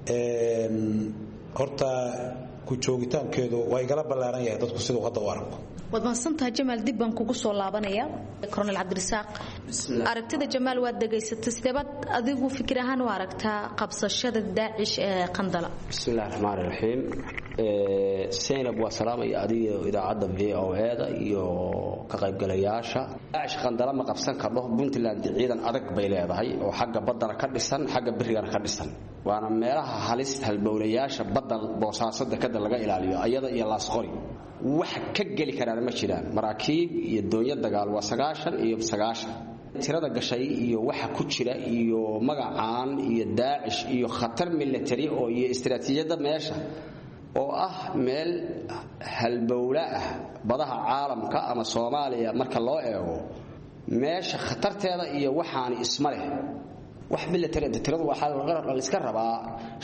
horta ku joogitaankeedu way gala balaaran yahay dadku sidoo hadda u arko wad maasantahay Jamaal dib baan kugu soo laabanaya Colonel Cabdirasaaq aragtida Jamaal waad dhageysatay sideebad adigu fikir ahaan u aragtaa qabsashada Daacish ee Qandala bismillaahir rahmaanir rahiim Zainab wa salaamay adiga idaacadda VOA-da iyo ka qaybgalayaasha Daacish Qandala ma qabsan karno Puntland ciidan adag bay leedahay oo xagga badda ka dhisan xagga biriga ka dhisan waana meelaha halis halbowlayaasha badda boosaasada ka laga ilaaliyo ayada iyo laasqori wax ka gali karaan ma jiraan maraakiib iyo doonyo dagaal waa 90 iyo 90 tirada gashay iyo waxa ku jira iyo magacaan iyo Daacish iyo khatar military oo iyo istiraatiijiyada meesha oo ah meel halbowla ah badaha caalamka ama Soomaaliya marka loo eego meesha khatarteeda iyo waxaan isma leh wax military tiradu waxa la iska rabaa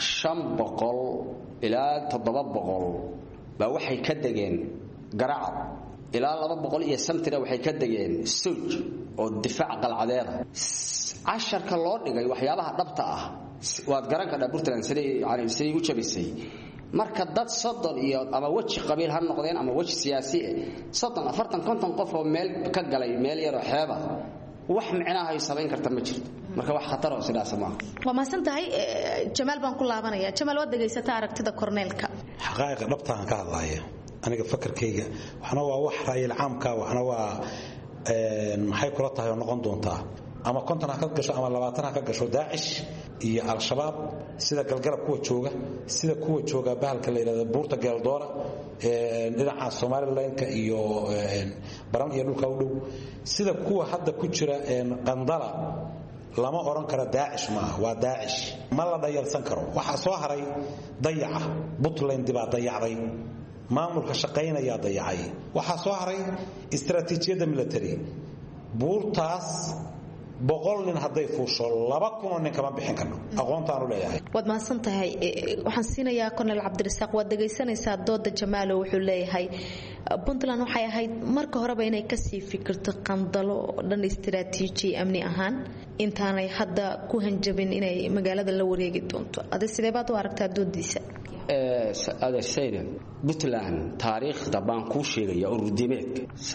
500 ilaa 700 baa waxay ka dageen garaac ilaa 200 iyo samtina waxay ka dageen suuj oo difaac qalcadeeda 10 ka loo dhigay waxyaabaha dhabta ah waad garan kartaa Puntland sidii u jabisay marka dad 30 iyo ama waji qabiil ha noqdeen ama waji siyaasi 30 40 50 qof oo meel ka galay meel yar oo xeeba wax micnaha ay sameyn karta ma jirto marka wax khatar oo sidaas ma waa maasantahay Jamaal baan ku laabanaya Jamaal waad dhageysatay aragtida korneelka xaqaaqa dhabtaan ka hadlaaya aniga fakarkayga waxna waa wax raayil caamka waxna waa maxay kula tahay noqon doontaa ama konton ka gasho ama 20 ka gasho Daacish iyo al-shabaab sida galgarab kuwa jooga bahalka la yiraahdo buurta Galdoora dhinaca Soomaaliland iyo baran iyo dhulka u dhow sida kuwa hadda ku jira Qandala lama oran karo Daacish ma waa Daacish ma la dayalsan karo waxa soo haray dayaca Puntland dibaa dayacday maamulka shaqeynaya dayacay waxa soo haray istiraatiijiyada military buurtaas boqol nin haday fuusho 2,000 nin kama bixin karno aqoontaan u leeyahay wad maasantahay waxaan siinayaa Colonel Cabdirasaaq waad dhageysanaysaa dooda Jamaal wuxuu leeyahay Puntland waxay ahayd marka horeba inay ka sii fikirto Qandalo dhan istiraatiiji amni ahaan intaanay hadda ku hanjabin inay magaalada la wareegi doonto aday sidee baad u aragtaa doodiisa ada sayda Puntland taariikhda baan ku sheegaya urdimeed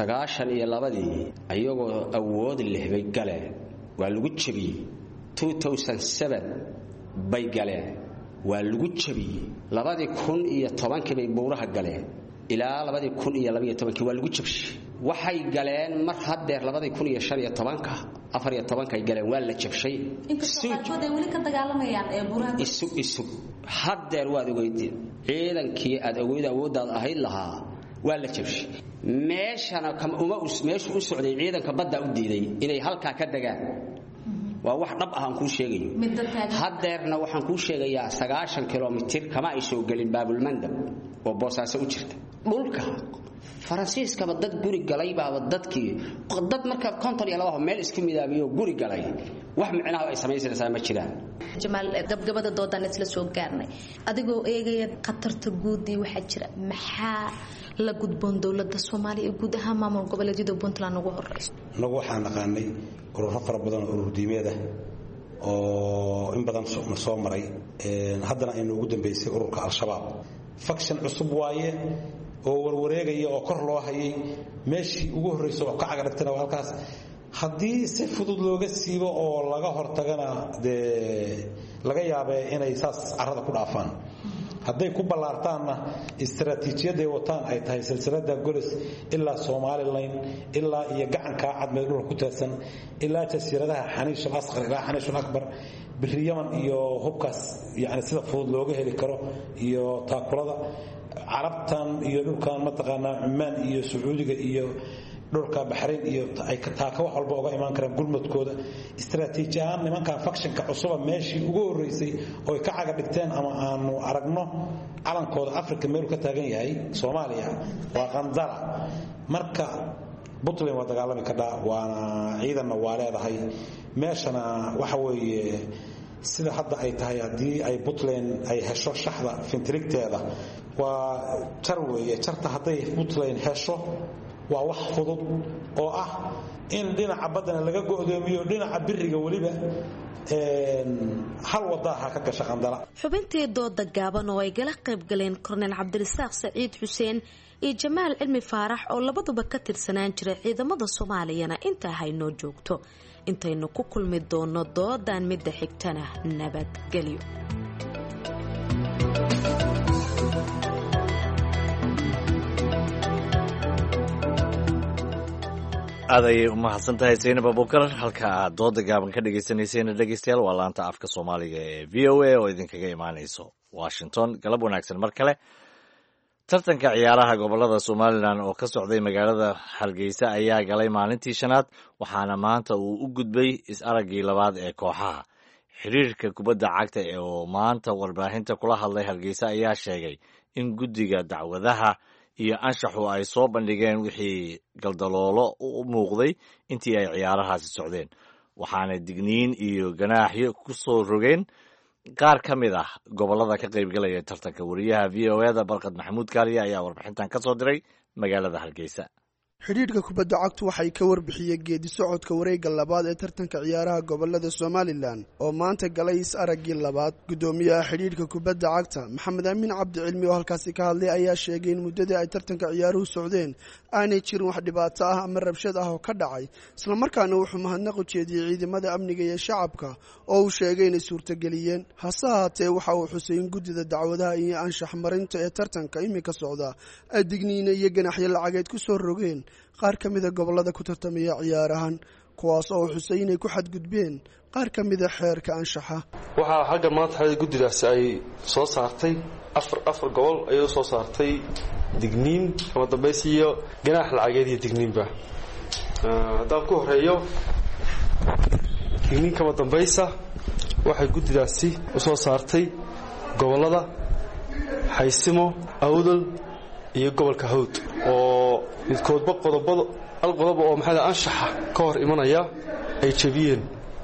92 ayagoo awood leh bay galeen waa lagu jabiyay 2007 bay galeen waa lagu jabiyay 2010 bay buuraha galeen ilaa 2012 waa lagu jabshay waxay galeen mar hadeer 2015 14 ay galeen waa la jabshay inkastoo wali ka dagaalamayaan ee buuraha isu hadeer waad ogeydeen ciidankii aad awoodaad ahayd lahaa waa la jabshay meeshana meeshu u socday ciidanka badda u diiday inay halka ka dagaan waa wax dhab ah aan ku sheegayo hadeerna waxaan ku sheegayaa 90 kilomitir kama ay soo galin Baabul Mandab oo boosaaso u jirta dhulka faransiiskaba dad guri galay baaba dadkii dad marka konton iyo laba meel iska midaabiyo guri galay wax micnaha ay sameeyaysaa ma jiraan jamaal gabgabada doodan isla soo gaarnay adigoo eegaya qatarta guudii waxa jira maxaa la gudboon dawladda Soomaaliya guud ahaan maamul goboleedyada Puntland ugu horeyso nagu waxaan naqaanay ururo fara badan oo ururdiimeed ah oo in badan soo maray haddana ay ugu dambeysay ururka al-shabaab faction cusub waaye oo warwareegaya oo kor loo hayay meeshii ugu horreysay oo ka cagartana halkaas haddii si fudud looga siibo oo laga hortagana laga yaabee inay saas carrada ku dhaafaan hadday ku ballaartaanna istaraatiijiyadday wataan ay tahay silsilada golis ilaa Somaliland ilaa iyo gacanka cadmeed dhulka ku taagsan ilaa jasiiradaha Xaniish al-Asqar ilaa Xaniish al-Akbar Yaman iyo hubkaas yani sida fudud looga heli karo iyo taakulada carabtan iyo dhulkan mataqaanaa Cumaan iyo Sacuudiga iyo dhulka Bahrain iyo ay ka taaka wax walba uga iman karaan gurmadkooda istaraatiijiyaan nimanka factionka cusub meeshii ugu horeysay oo ka caga dhigteen ama aanu aragno calankooda Afrika meel ka taagan yahay Soomaaliya waa Qandala marka Puntland waa dagaalami ka dhaa waana ciidanna waa leedahay meeshana waxa weeye sida hadda ay tahay hadii ay Puntland ay hesho shaxda fintrigteeda waa tarweeye jarta haday Puntland hesho waa wax fudud oo ah in dhinaca badana laga go'doomiyo dhinaca biriga waliba hal wadaha ka gasha Qandala xubintii dooda gaaban oo ay gala qayb galeen Colonel Cabdirasaaq Saciid Xuseen iyo Jamaal Cilmi Faarax oo labaduba ka tirsanaan jiray ciidamada Soomaaliyana inta hayno joogto intaynu ku kulmi doono doodan midda xigtana nabadgelyo aday uma hadsantahay Zainab Abubakar halka aad dooda gaaban ka dhageysanayseen dhageystayaal waa laanta afka Soomaaliga ee VOA oo idinkaga imaanayso Washington galab wanaagsan mar kale tartanka ciyaaraha gobolada Somaliland oo ka socday magaalada Hargeysa ayaa galay maalintii shanaad waxaana maanta uu u gudbay is-aragii labaad ee kooxaha xiriirka kubadda cagta ee oo maanta warbaahinta kula hadlay Hargeysa ayaa sheegay in guddiga dacwadaha iyo anshaxu ay soo bandhigeen wixii galdaloolo u muuqday intii ay ciyaarahaasi socdeen waxaana digniin iyo ganaaxyo ku soo rogeen qaar ka mid ah gobolada ka qaybgalaya tartanka wariyaha VOA-da Barkad Maxamuud Kaaliya ayaa warbixintan ka soo diray magaalada Hargeysa xidhiidhka kubadda cagtu waxay ka warbixiyeen geedi socodka wareegga labaad ee tartanka ciyaaraha gobolada Somaliland oo maanta galay is-araggii labaad gudoomiyaha xidhiidhka kubadda cagta Maxamed Amiin Cabdi Cilmi oo halkaasi ka hadlay ayaa sheegay in muddadii ay tartanka ciyaaruhu socdeen aanay jirin wax dhibaato ah ama rabshad ah oo ka dhacay isla markaana wuxuu mahadnaq u jeediyey ciidamada amniga iyo shacabka oo uu sheegay inay suurtageliyeen hase haatee waxa uu xusay in guddida dacwadaha iyo anshax marinta ee tartanka imika socda ay digniino iyo ganaxyo lacageed ku soo rogeen qaar ka mid ah gobolada ku tartamaya ciyaarahan kuwaas oo xusay inay ku xadgudbeen qaar ka mid ah xeerka anshaxa waxaa xagga maanta xadda guddidaasi ay soo saartay afar gobol ayay soo saartay digniin kama dambaysi iyo ganaax lacageed iyo digniinba haddaan ku horeeyo digniin kama dambaysa waxay guddidaasi u soo saartay gobolada Xaysimo Awdal iyo gobolka Hawd oo midkoodba hal qodob oo maxay anshaxa ka hor imanaya ay jabiyeen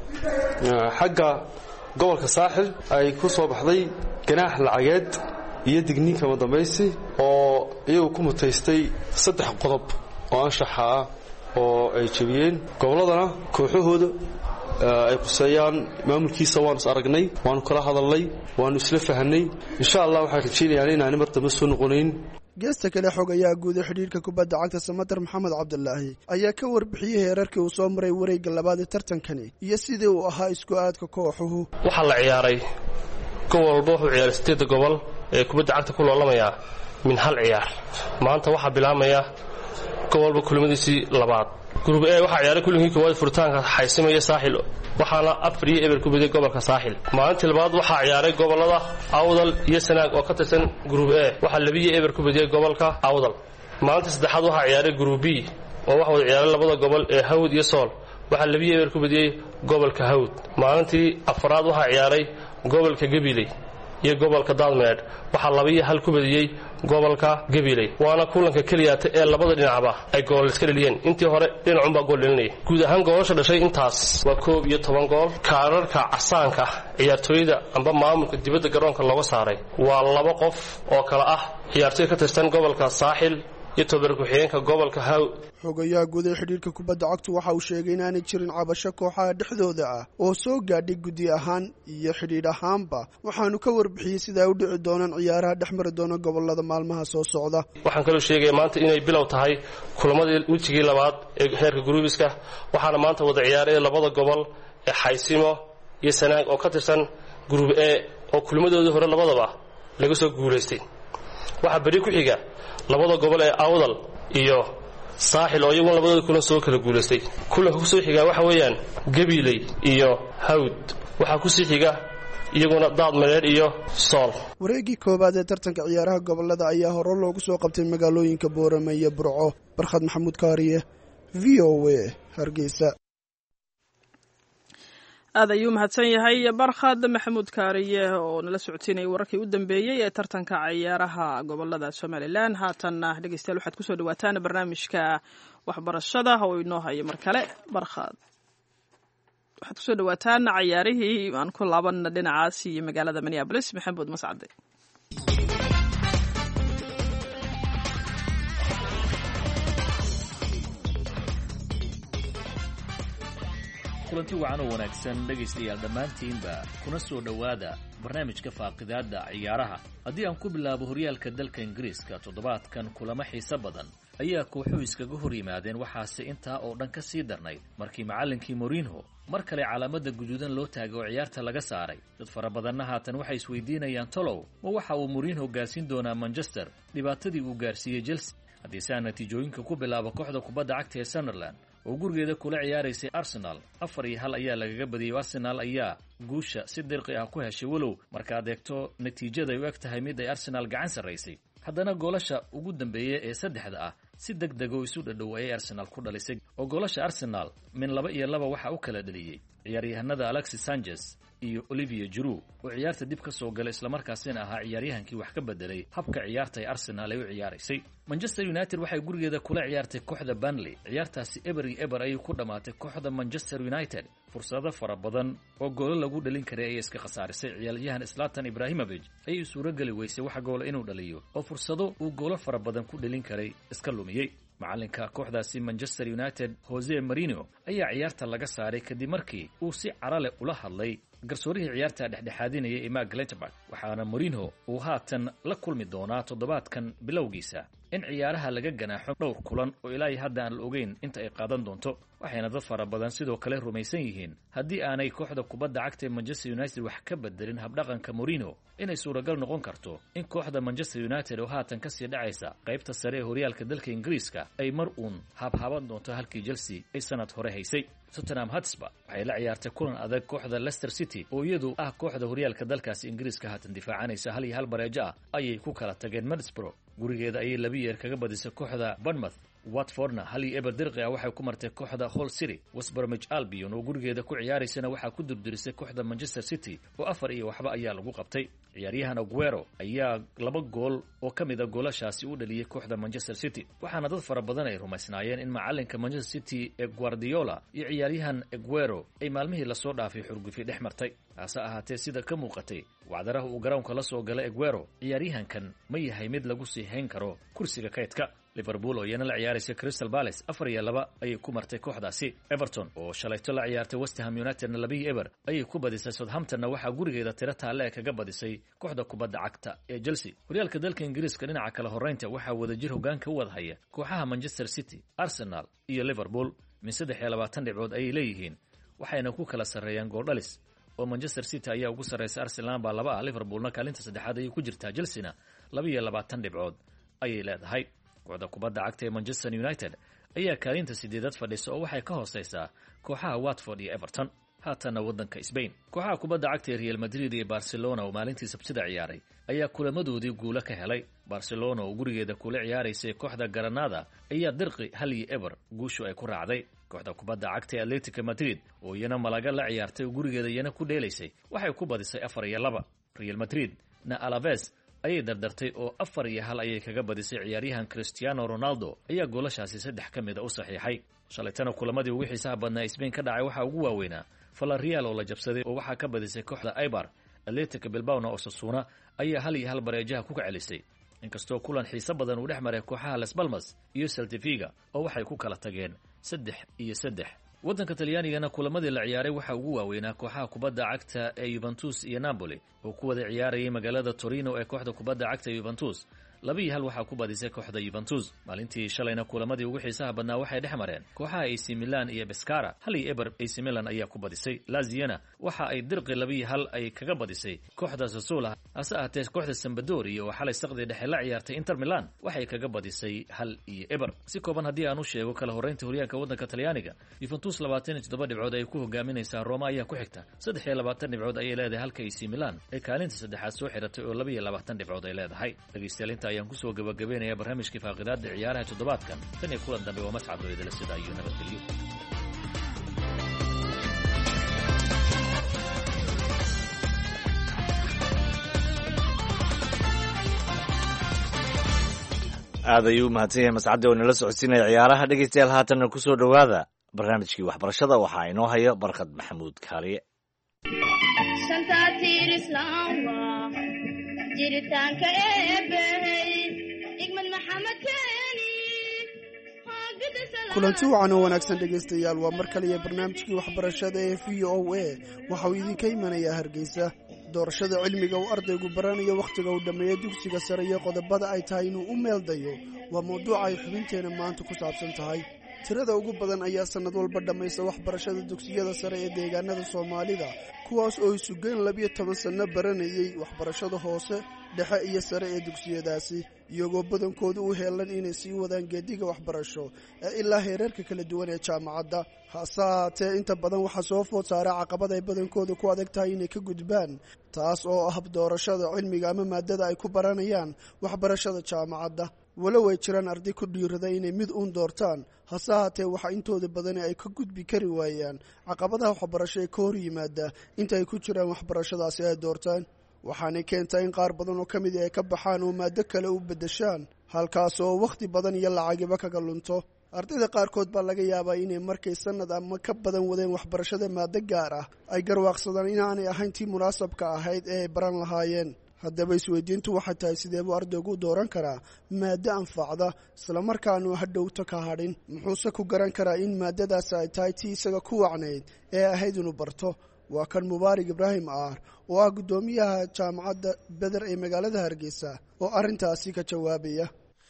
xagga gobolka Saaxil ay ku soo baxday ganaax lacageed iyo digniin kama dambaysi oo iyagu ku mutaystay 3 qodob oo anshaxa ah oo ay jabiyeen goboladana kooxahooda ay quseeyaan maamulkiisa waanu aragnay waanu kala hadalnay waanu isla fahanay insha Allah waxaan rajaynayaa inaan mar dambe soo noqonayn geesta kale xogayaa guud ee xidhiidhka kubadda cagta Samatar Maxamed Cabdullaahi ayaa ka warbixiyay heerarkii uu soo maray wareegga labaad ee tartankani iyo sidii uu ahaa isku aadka kooxuhu waxa la ciyaaray gobol walba wuxuu ciyaaray 8 gobol ee kubadda cagta ku loolamaya min hal ciyaar maanta waxa bilaabmaya gobolba kulamadiisii labaad group A waxa ciyaaray kulinkii koowaad furitaanka Xaysimo iyo Saaxil waxaana 4 eber ku biday gobolka Saaxil maalintii labaad waxa ciyaaray gobolada Awdal iyo Sanaag oo ka tirsan group A waxa 2 eber ku biday gobolka Awdal maalintii saddexaad waxa ciyaaray group B oo waxa wada ciyaaray labada gobol ee Hawd iyo Sool waxa 2 eber ku biday gobolka Hawd maalintii afraad waxa ciyaaray gobolka Gabiley iyo gobolka daadmeedh waxaa 2-1 ku badiyey gobolka gabiley waana kulanka keliyaata ee labada dhinacba ay gool iska dhaliyeen intii hore dhinacunbaa gool dhalinayay guud ahaan goolasha dhashay intaas waa 11 gool kaararka casaanka ciyaartooyda amba maamulka dibadda garoonka looga saaray waa 2 qof oo kale ah ciyaartooy ka tirsan gobolka saaxil iyo tobar ku-xigeenka gobolka haw xogayaha guud ee xidhiirka kubadda cagtu waxa uu sheegay inaanay jirin cabasho kooxaha dhexdooda ah oo soo gaadhay guddi ahaan iyo xidhiidh ahaanba waxaanu ka warbixiyey sida ay u dhici doonaan ciyaaraha dhex mari doona gobolada maalmaha soo socda waxaan kaloo sheegaya maanta inay bilow tahay kulamadii wejigii labaad ee heerka guruubiska waxaana maanta wada ciyaaraya labada gobol ee xaysimo iyo sanaag oo ka tirsan gruub e oo kulmadoodii hore labadaba laga soo guulaystay waxaa beri ku xiga labada gobol ee awdal iyo saaxil oo iyaguna labadooda kulan soo kala guulaystay kulanka kusoo xigaa waxa weeyaan gabiley iyo hawd waxaa kusii xiga iyaguna daadmareer iyo sool wareegii koowaad ee tartanka ciyaaraha gobolada ayaa hore loogu soo qabtay magaalooyinka boorame iyo burco barkhad maxamuud kaariye v o a hargeysa aad ayuu mahadsan yahay barkhad maxamuud kaariye oo nala socodsiinayay wararkii u dambeeyey ee tartanka ciyaaraha gobolada somalilan haatanna dhegeystayaal waxaad kusoo dhawaataan barnaamijka waxbarashada oo inoo haya mar kale barkhad waxaad kusoo dhawaataan ciyaarihii aan ku laabanna dhinacaas iyo magaalada minneabolis maxamuud mascade kulanti wacan oo wanaagsan dhegaystayaal dhammaantiinba kuna soo dhowaada barnaamijka faaqidaadda ciyaaraha haddii aan ku bilaabo horyaalka dalka ingiriiska toddobaadkan kulamo xiiso badan ayaa kooxuhu iskaga hor yimaadeen waxaase intaa oo dhan ka sii darnayd markii macallinkii morinho mar kale calaamadda guduudan loo taagay oo ciyaarta laga saaray dad fara badanna haatan waxay isweydiinayaan tolow ma waxa uu morinho gaarsiin doonaa manchester dhibaatadii uu gaarsiiyey chelsea haddii saa natiijooyinka ku bilaabo kooxda kubadda cagta ee sunderland oo gurigeeda kula ciyaaraysay arsenal 4-1 ayaa lagaga badiyey arsenal ayaa guusha si dirqi ah ku heshay walow markaad eegto natiijada ay u eg tahay mid ay arsenal gacan sarraysay haddana goolasha ugu dambeeya ee saddexda ah si deg deg oo isu dhadhow ayay arsenal ku dhalisay oo goolasha arsenal min 2-2 waxa u kala dhaliyey ciyaaryahanada alexis sanchez iyo Olivier Giroud oo ciyaarta dib ka soo galay isla markaasina ahaa ciyaaryahankii wax ka bedelay habka ciyaarta ee Arsenal ay u ciyaaraysay. Manchester United waxay gurigeeda kula ciyaartay kooxda Burnley ciyaartaasi eber ay ku dhamaatay kooxda Manchester United fursado fara badan oo gool lagu dhalin karay ay iska khasaarisay ciyaaryahan Zlatan Ibrahimovic ay suuragali weysay wax gool inuu dhaliyo oo fursado uu gool fara badan ku dhalin karay iska lumiyay. macalinka kooxdaasi Manchester United Jose Mourinho ayaa ciyaarta laga saaray kadib markii uu si carale ula hadlay garsoorihii ciyaarta dhexdhexaadinayay Emma Glenterberg waxaana Mourinho uu haatan la kulmi doonaa toddobaadkan bilowgiisa in ciyaaraha laga ganaaxo dhowr kulan oo ilaa hadda aan la ogeyn inta ay qaadan doonto waxayna dad fara badan sidoo kale rumaysan yihiin haddii aanay kooxda kubadda cagta ee Manchester United wax ka bedelin habdhaqanka Mourinho inay suuragal noqon karto in kooxda Manchester United oo haatan ka sii dhacaysa qaybta sare ee horyaalka dalka Ingiriiska ay mar uun habhaban doonto halkii Chelsea ay sanad hore haysay. Tottenham Hotspur waxay la ciyaartay kulan adag kooxda Leicester City oo iyadu ah kooxda horyaalka dalkaasi Ingiriiska haatan difaacanaysa 1-1 bareejo ah ayay ku kala tageen Middlesbrough gurigeeda ayay 2-2 kaga badisay kooxda Bournemouth. Watfordna 1-0 dirqi ah waxay ku martay kooxda Hull City. West Bromwich Albion oo gurigeeda ku ciyaaraysana waxaa ku durdurisay kooxda Manchester City oo 4-1 ayaa lagu qabtay. ciyaaryahan Aguero ayaa 2 gool oo kamid ah goolashaasi u dhaliyay kooxda Manchester City waxaana dad fara badan ay rumaysnaayeen in macalinka Manchester City ee Guardiola iyo ciyaaryahan Aguero ay maalmihii la soo dhaafay xurgufi dhex martay hase ahaatee sida ka muuqatay wacdaraha uu garoonka la soo galay Aguero ciyaaryahankan ma yahay mid lagu sii hayn karo kursiga kaydka. Liverpool oo iyana la ciyaaraysa Crystal Palace 4-2 ayay ku martay kooxdaasi. Everton oo shalayto la ciyaartay West Ham United 2-0 ayay ku badisay. Southampton waxaa gurigeeda tiro taale kaga badisay kooxda kubadda cagta ee Chelsea. horyaalka dalka Ingiriiska dhinaca kala horeynta waxaa wada jir hoggaanka u wada haya kooxaha Manchester City, Arsenal iyo Liverpool min 23 dhibcood ayay leeyihiin waxayna ku kala sareeyaan gool dhalis oo Manchester City ayaa ugu sareysa Arsenal baa 2 Liverpoolna kaalinta saddexaad ayay ku jirtaa. Chelsea 22 dhibcood ayay leedahay. kooxda kubadda cagta ee Manchester United ayaa kaalinta 8 fadhisa oo waxay ka hooseysaa kooxaha Watford iyo Everton. haatana wadanka Spain kooxaha kubadda cagta ee Real Madrid iyo Barcelona oo maalintii Sabtida ciyaaray ayaa kulamadoodii guulo ka helay. Barcelona oo gurigeeda kula ciyaaraysay kooxda Granada ayaa dirqi 1-0 guushu ay ku raacday. kooxda kubadda cagta ee Atletico Madrid oo iyana Malaga la ciyaartay oo gurigeeda iyana ku dheelaysay waxay ku badisay 4-2. Real Madrid na alaves ayay dardartay oo 4-1 ayay kaga badisay. ciyaaryahan Cristiano Ronaldo ayaa goolashaasi 3 ka mid ah u saxiixay. shalaytana kulamadii ugu xiisaha badnaa Spain ka dhacay waxa ugu waaweynaa Villarreal oo la jabsaday oo waxa ka badisay kooxda Eibar. Atletico Bilbao na Osasuna ayaa 1-1 bareejaha ku kacelisay. inkastoo kulan xiiso badan uu dhex maray kooxaha Las Palmas iyo Celta Vigo oo waxay ku kala tageen 3-3. waddanka Talyaanigana kulamadii la ciyaaray waxa ugu waaweynaa kooxaha kubadda cagta ee Juventus iyo Napoli oo ku wada ciyaarayay magaalada Torino ee kooxda kubadda cagta Juventus. 2-1 waxaa ku badisay kooxda Juventus. maalintii shalayna kulamadii ugu xiisaha badnaa waxay dhex mareen kooxaha AC Milan iyo Pescara. 1-1 AC Milan ayaa ku badisay. Lazio waxa ay dirqi 2-1 ay kaga badisay kooxda Sassuolo. hase ahaatee kooxda Sampdoria oo xalay saqdi dhexe la ciyaartay Inter Milan waxay kaga badisay 1-1. si kooban haddii aan u sheego kala horeynta horyaalka waddanka Talyaaniga, Juventus 27 dhibcood ay ku hogaaminaysaa. Roma ayaa ku xigta 23 dhibcood ayay leedahay, halka AC Milan ay kaalinta saddexaad soo xiratay oo 22 dhibcood ay leedahay. dhageystayaal ayaan ku soo gabagabeynaya barnaamijkii faaqidaada ciyaaraha toddobaadkan. tan iyo kulan dambe waa mascad oo idila sida iyo nabadgelyo. aad ayuu u mahadsan yahay mascadde oo nala socodsiinaya ciyaaraha. dhegeystayaal haatanna ku soo dhowaada barnaamijkii waxbarashada. waxaa inoo haya Barkad Maxamuud Kaaliye. jiritaanka eebbahey igmad maxamed keeni. kulanti wacan oo wanaagsan dhegaystayaal, waa mar kale iyo barnaamijkii waxbarashada ee VOA. waxa uu idinka imanayaa Hargeysa. doorashada cilmiga uu ardaygu baranayo wakhtiga uu dhammeeyo dugsiga sare iyo qodobada ay tahay inuu u meeldayo waa mawduuca ay xubinteena maanta ku saabsan tahay. tirada ugu badan ayaa sannad walba dhammaysa waxbarashada dugsiyada sare ee deegaanada Soomaalida, kuwaas oo isugeyn 12 sanno baranayay waxbarashada hoose, dhexe iyo sare ee dugsiyadaasi, iyagoo badankoodu u heelan inay sii wadaan geediga waxbarasho ee ilaa heerarka kala duwan ee jaamacadda. hase haatee inta badan waxaa soo food saara caqabad ay badankooda ku adag tahay inay ka gudbaan, taas oo ah doorashada cilmiga ama maadada ay ku baranayaan waxbarashada jaamacadda. walow ay jiraan arday ku dhiirada inay mid uun doortaan, hase haatee waxaa intooda badani ay ka gudbi kari waayaan caqabadaha waxbarasho ee ka hor yimaada inta ay ku jiraan waxbarashadaasi ay doortaan. waxaanay keentaa in qaar badan oo ka mid ay ka baxaan oo maado kale u beddeshaan, halkaas oo wakhti badan iyo lacagiba kaga lunto. ardayda qaarkood baa laga yaabaa inay markay sannad ama ka badan wadeen waxbarashada maado gaar ah ay garwaaqsadaan inaanay ahayn tii munaasabka ahayd ee ay baran lahaayeen. haddaba isweydiintu waxay tahay sidee buu ardaygu u dooran karaa maado anfacda islamarkaanu hadhowto ka hadhin? muxuuse ku garan karaa in maadadaasi ay tahay tii isaga ku wacnayd ee ahayd inuu barto? waa kan Mubaarak Ibraahim Aar oo ah guddoomiyaha jaamacadda Beder ee magaalada Hargeysa oo arrintaasi ka jawaabaya.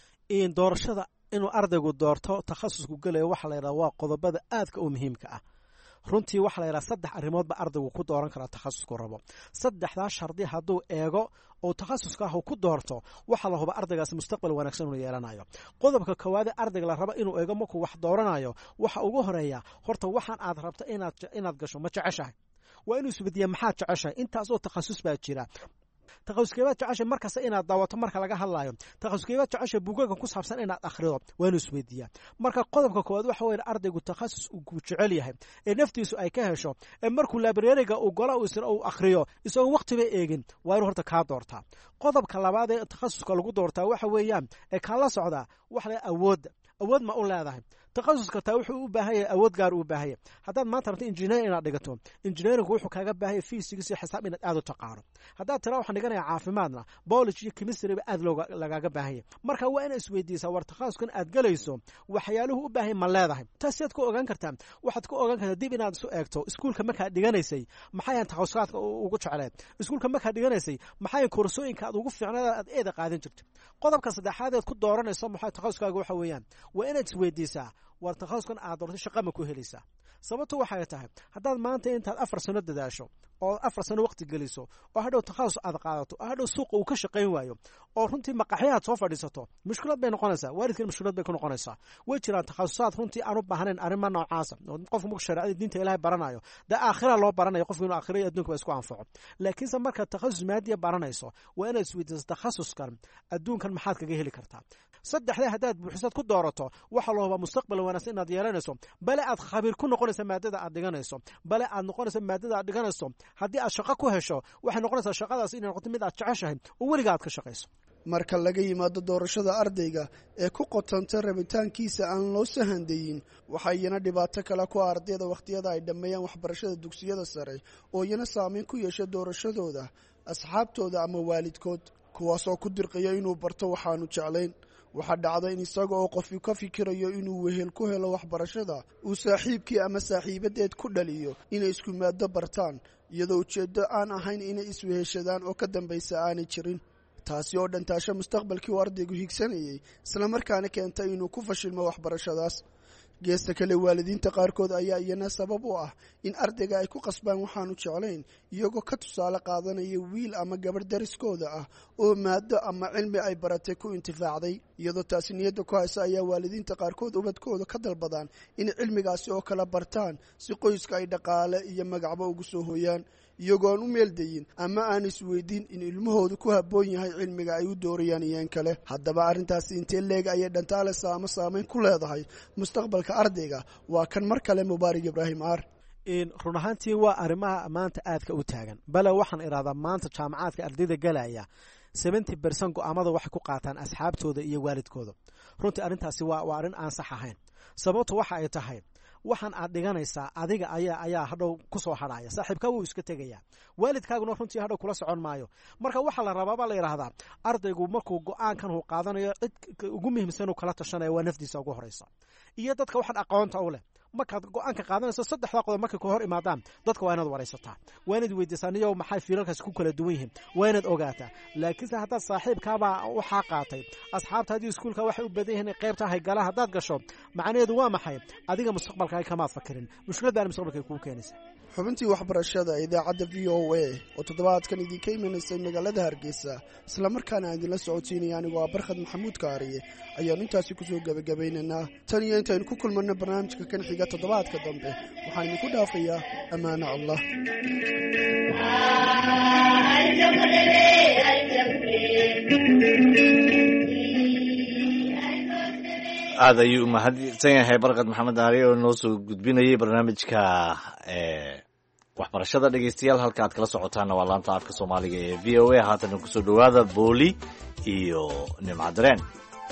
in doorashada inuu ardaygu doorto takhasusku galayo waxa la yiraahdaa waa qodobada aadka u muhiimka ah. runtii waxa la yiraahdaa 3 arrimood ba ardaygu ku dooran kara takhasusku rabo. 3daas shardi hadduu eego oo takhasuska uu ku doorto waxa la hubo ardaygaas mustaqbal wanaagsan uu yeelanayo. qodobka koowaad ee ardayga la rabo inuu eego markuu wax dooranayo waxa ugu horeeya horta waxaan aad rabto inaad gasho ma jeceshahay. waa inuu isweydiiyaa maxaad jeceshahay. intaas oo takhasus baa jira. takhasuskeebaad jeceshay markasta inaad daawato marka laga hadlayo. takhasuskeebaad jeceshay buugaga ku saabsan inaad akhrido waa inuu isweydiiyaa. marka qodobka koowaad waxa weeye ardaygu takhasus uu jecel yahay ee naftiisu ay ka hesho ee markuu librariga uu gola uu akhriyo isagoo waqtiba eegin waa inuu horta kaa doortaa. qodobka labaad ee takhasuska lagu doortaa waxa weeyaan ee kala socda waxa la awood ma u leedahay. takhasuska taa wuxuu u baahan yahay awood gaar u baahan yahay. haddaad maanta rabto engineer inaad dhigato, engineeringu wuxuu kaaga baahan yahay physics iyo xisaab inaad aad u taqaano. haddaad tiraa waxaan dhiganayaa caafimaadna, biology iyo chemistry ba aad lagaaga baahan yahay. marka waa inaad isweydiisaa war takhasuskan aad galayso waxyaaluhu u baahan ma leedahay. taasiyaad ku ogaan kartaa. waxaad ku ogaan kartaa dib inaad isu eegto iskuulka markaad dhiganaysay maxay takhasusaadka ugu jecleed, iskuulka markaad dhiganaysay maxay koorsooyinka aad ugu fiicnayd aad eeda qaadan jirtay. qodobka saddexaad ee ku dooranayso maxay takhasuskaaga waxa weeyaan waa inaad isweydiisaa war takhasuskan aad doortay shaqo ma ku helaysaa. sababtu waxay tahay haddaad maanta intaad 4 sano dadaasho oo 4 sano waqti geliso oo hadhow takhasus aad qaadato oo hadhow suuqa uu ka shaqayn waayo oo runtii maqaxyaad soo fadhiisato mushkilad bay noqonaysaa. waalidkan mushkilad bay ku noqonaysaa. way jiraan takhasusaad runtii aan u baahnayn arrimaha noocaas oo qofku markuu shariicada diinta Ilaahay baranayo aakhira loo baranayo qofku inuu aakhira adduunka isku anfaco. laakiinse marka takhasus maadiya baranayso waa inaad isweydiiso takhasuskan adduunkan maxaad kaga heli kartaa. saddexdaa haddaad buuxisaad ku doorato waxa la hubaa mustaqbal wanaagsan inaad yeelanayso bale aad khabiir ku noqonaysa maadada aad dhiganayso bale aad noqonaysa maadada aad dhiganayso haddii aad shaqo ku hesho waxay noqonaysaa shaqadaas inay noqoto mid aad jeceshahay oo weliga aad ka shaqayso marka laga yimaado doorashada ardayga ee ku qotanta rabitaankiisa aan loo sahandayin waxaa iyana dhibaato kale ku ardayda wakhtiyada ay dhammeeyaan waxbarashada dugsiyada sare oo iyana saameyn ku yeesha doorashadooda asxaabtooda ama waalidkood kuwaasoo ku dirqaya inuu barto waxaanu jeclayn waxaa dhacda in isaga oo qofi ka fikirayo inuu wehel ku helo waxbarashada uu saaxiibkii ama saaxiibadeed ku dhaliyo inay isku maado bartaan iyadoo ujeeddo aan ahayn inay isweheshadaan oo ka dambaysa aanay jirin taasi oo dhantaasho mustaqbalkii uu ardaygu higsanayay islamarkaana keenta inuu ku fashilmo waxbarashadaas geesta kale waalidiinta qaarkood ayaa iyana sabab u ah in ardayga ay ku qasbaan waxaanu jeclayn iyagoo ka tusaale qaadanaya wiil ama gabadh dariskooda ah oo maado ama cilmi ay baratay ku intifaacday iyadoo taasi niyadda ku haysa ayaa waalidiinta qaarkood ubadkooda ka dalbadaan inay cilmigaasi oo kala bartaan si qoyska ay dhaqaale iyo magacba ugu soo hooyaan iyagoo aan u meeldayin ama aan isweydiin in ilmahoodu ku habboon yahay cilmiga ay u doorayaan iyaan kale haddaba arrintaasi intee leeg ayay dhantaaleysa ama saameyn ku leedahay mustaqbalka ardayga waa kan mar kale mubaarak ibraahim aar run ahaantii waa arrimaha maanta aadka u taagan bale waxaan idhahdaa maanta jaamacaadka ardayda galaya 70% go'aamada waxay ku qaataan asxaabtooda iyo waalidkooda runtii arrintaasi waa arrin aan sax ahayn sababtu waxa ay tahay waxaan aad dhiganaysaa adiga ayaa hadhow ku soo hadhaya saaxiibka wuu iska tegaya waalidkaaguna runtii hadhow kula socon maayo marka waxa la rabaa baa la yiraahdaa ardaygu markuu go'aankan uu qaadanayo cid ugu muhiimsan oo kala tashanaya waa nafdiisa ugu horeysa iyo dadka waxaan aqoonta u leh markaad go'aanka qaadanayso saddexda qodob markay ku hor imaadaan dadka waa inaad waraysataa waa inaad weydiisaaniyo maxay fiilalkaas ku kala duwan yihiin waa inaad ogaataa laakiinse haddaad saaxiibkaabaa waxaa qaatay asxaabtaadii iskuulka waxay u badan yihiin qaybta haygala haddaad gasho macnaheedu waa maxay adiga mustaqbalkaaga kamaad fakirin mushkiladdaana mustaqbalkay kuu keenaysa xubintii waxbarashada idaacadda v o a oo toddobaadkan idinka imanaysay magaalada hargeysa islamarkaana aan idinla socotiinaya anigoo ah barkhad maxamuud kaariye ayaanu intaasi kusoo gebagabaynaynaa tan iyo intaynu ku kulmanno barnaamijka kan xiga toddobaadka dambe waxaan idinku dhaafayaa ammaano allah aad ayuu umahadsan yahay barkad maxamed aari oo noo soo gudbinayay barnaamijka waxbarashada dhegeystayaal halka aad kala socotaana waa laanta afka soomaaliga ee v o a haatana kusoo dhowaada booli iyo nimcadareen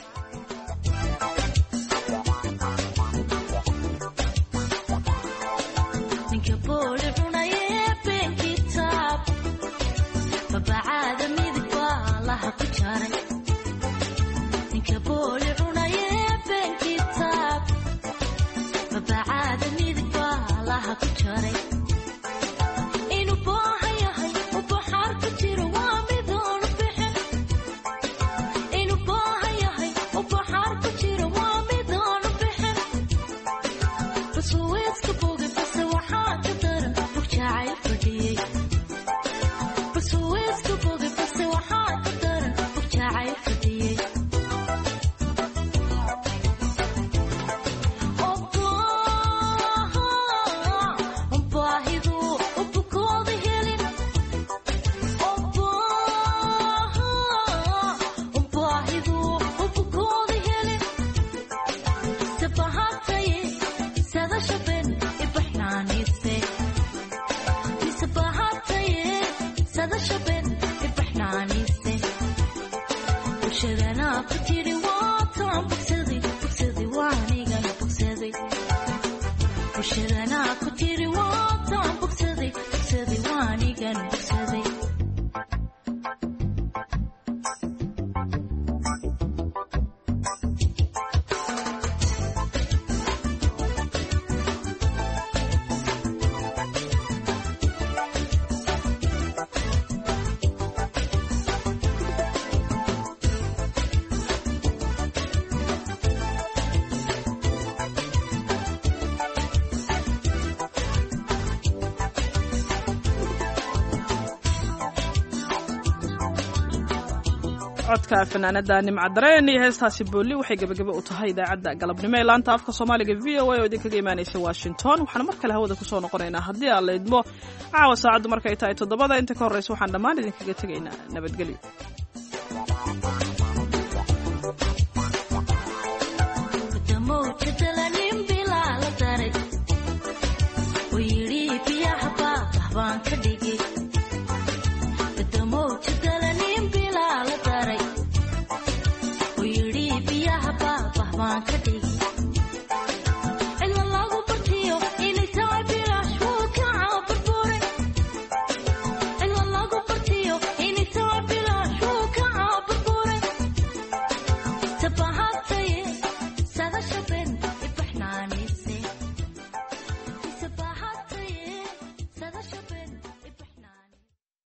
codka fanaanada nimcadareen iyo heestaasi booli waxay gabagaba u tahay idaacadda galabnimo ee laanta afka soomaaliga v o a oo idinkaga imaanaysa washington waxaan mar kale hawada kusoo noqonaynaa haddii aan la idmo caawa saacaddu markay tahay 7 inta ka horreysa waxaan dhammaan idinkaga tegaynaa nabadgelyo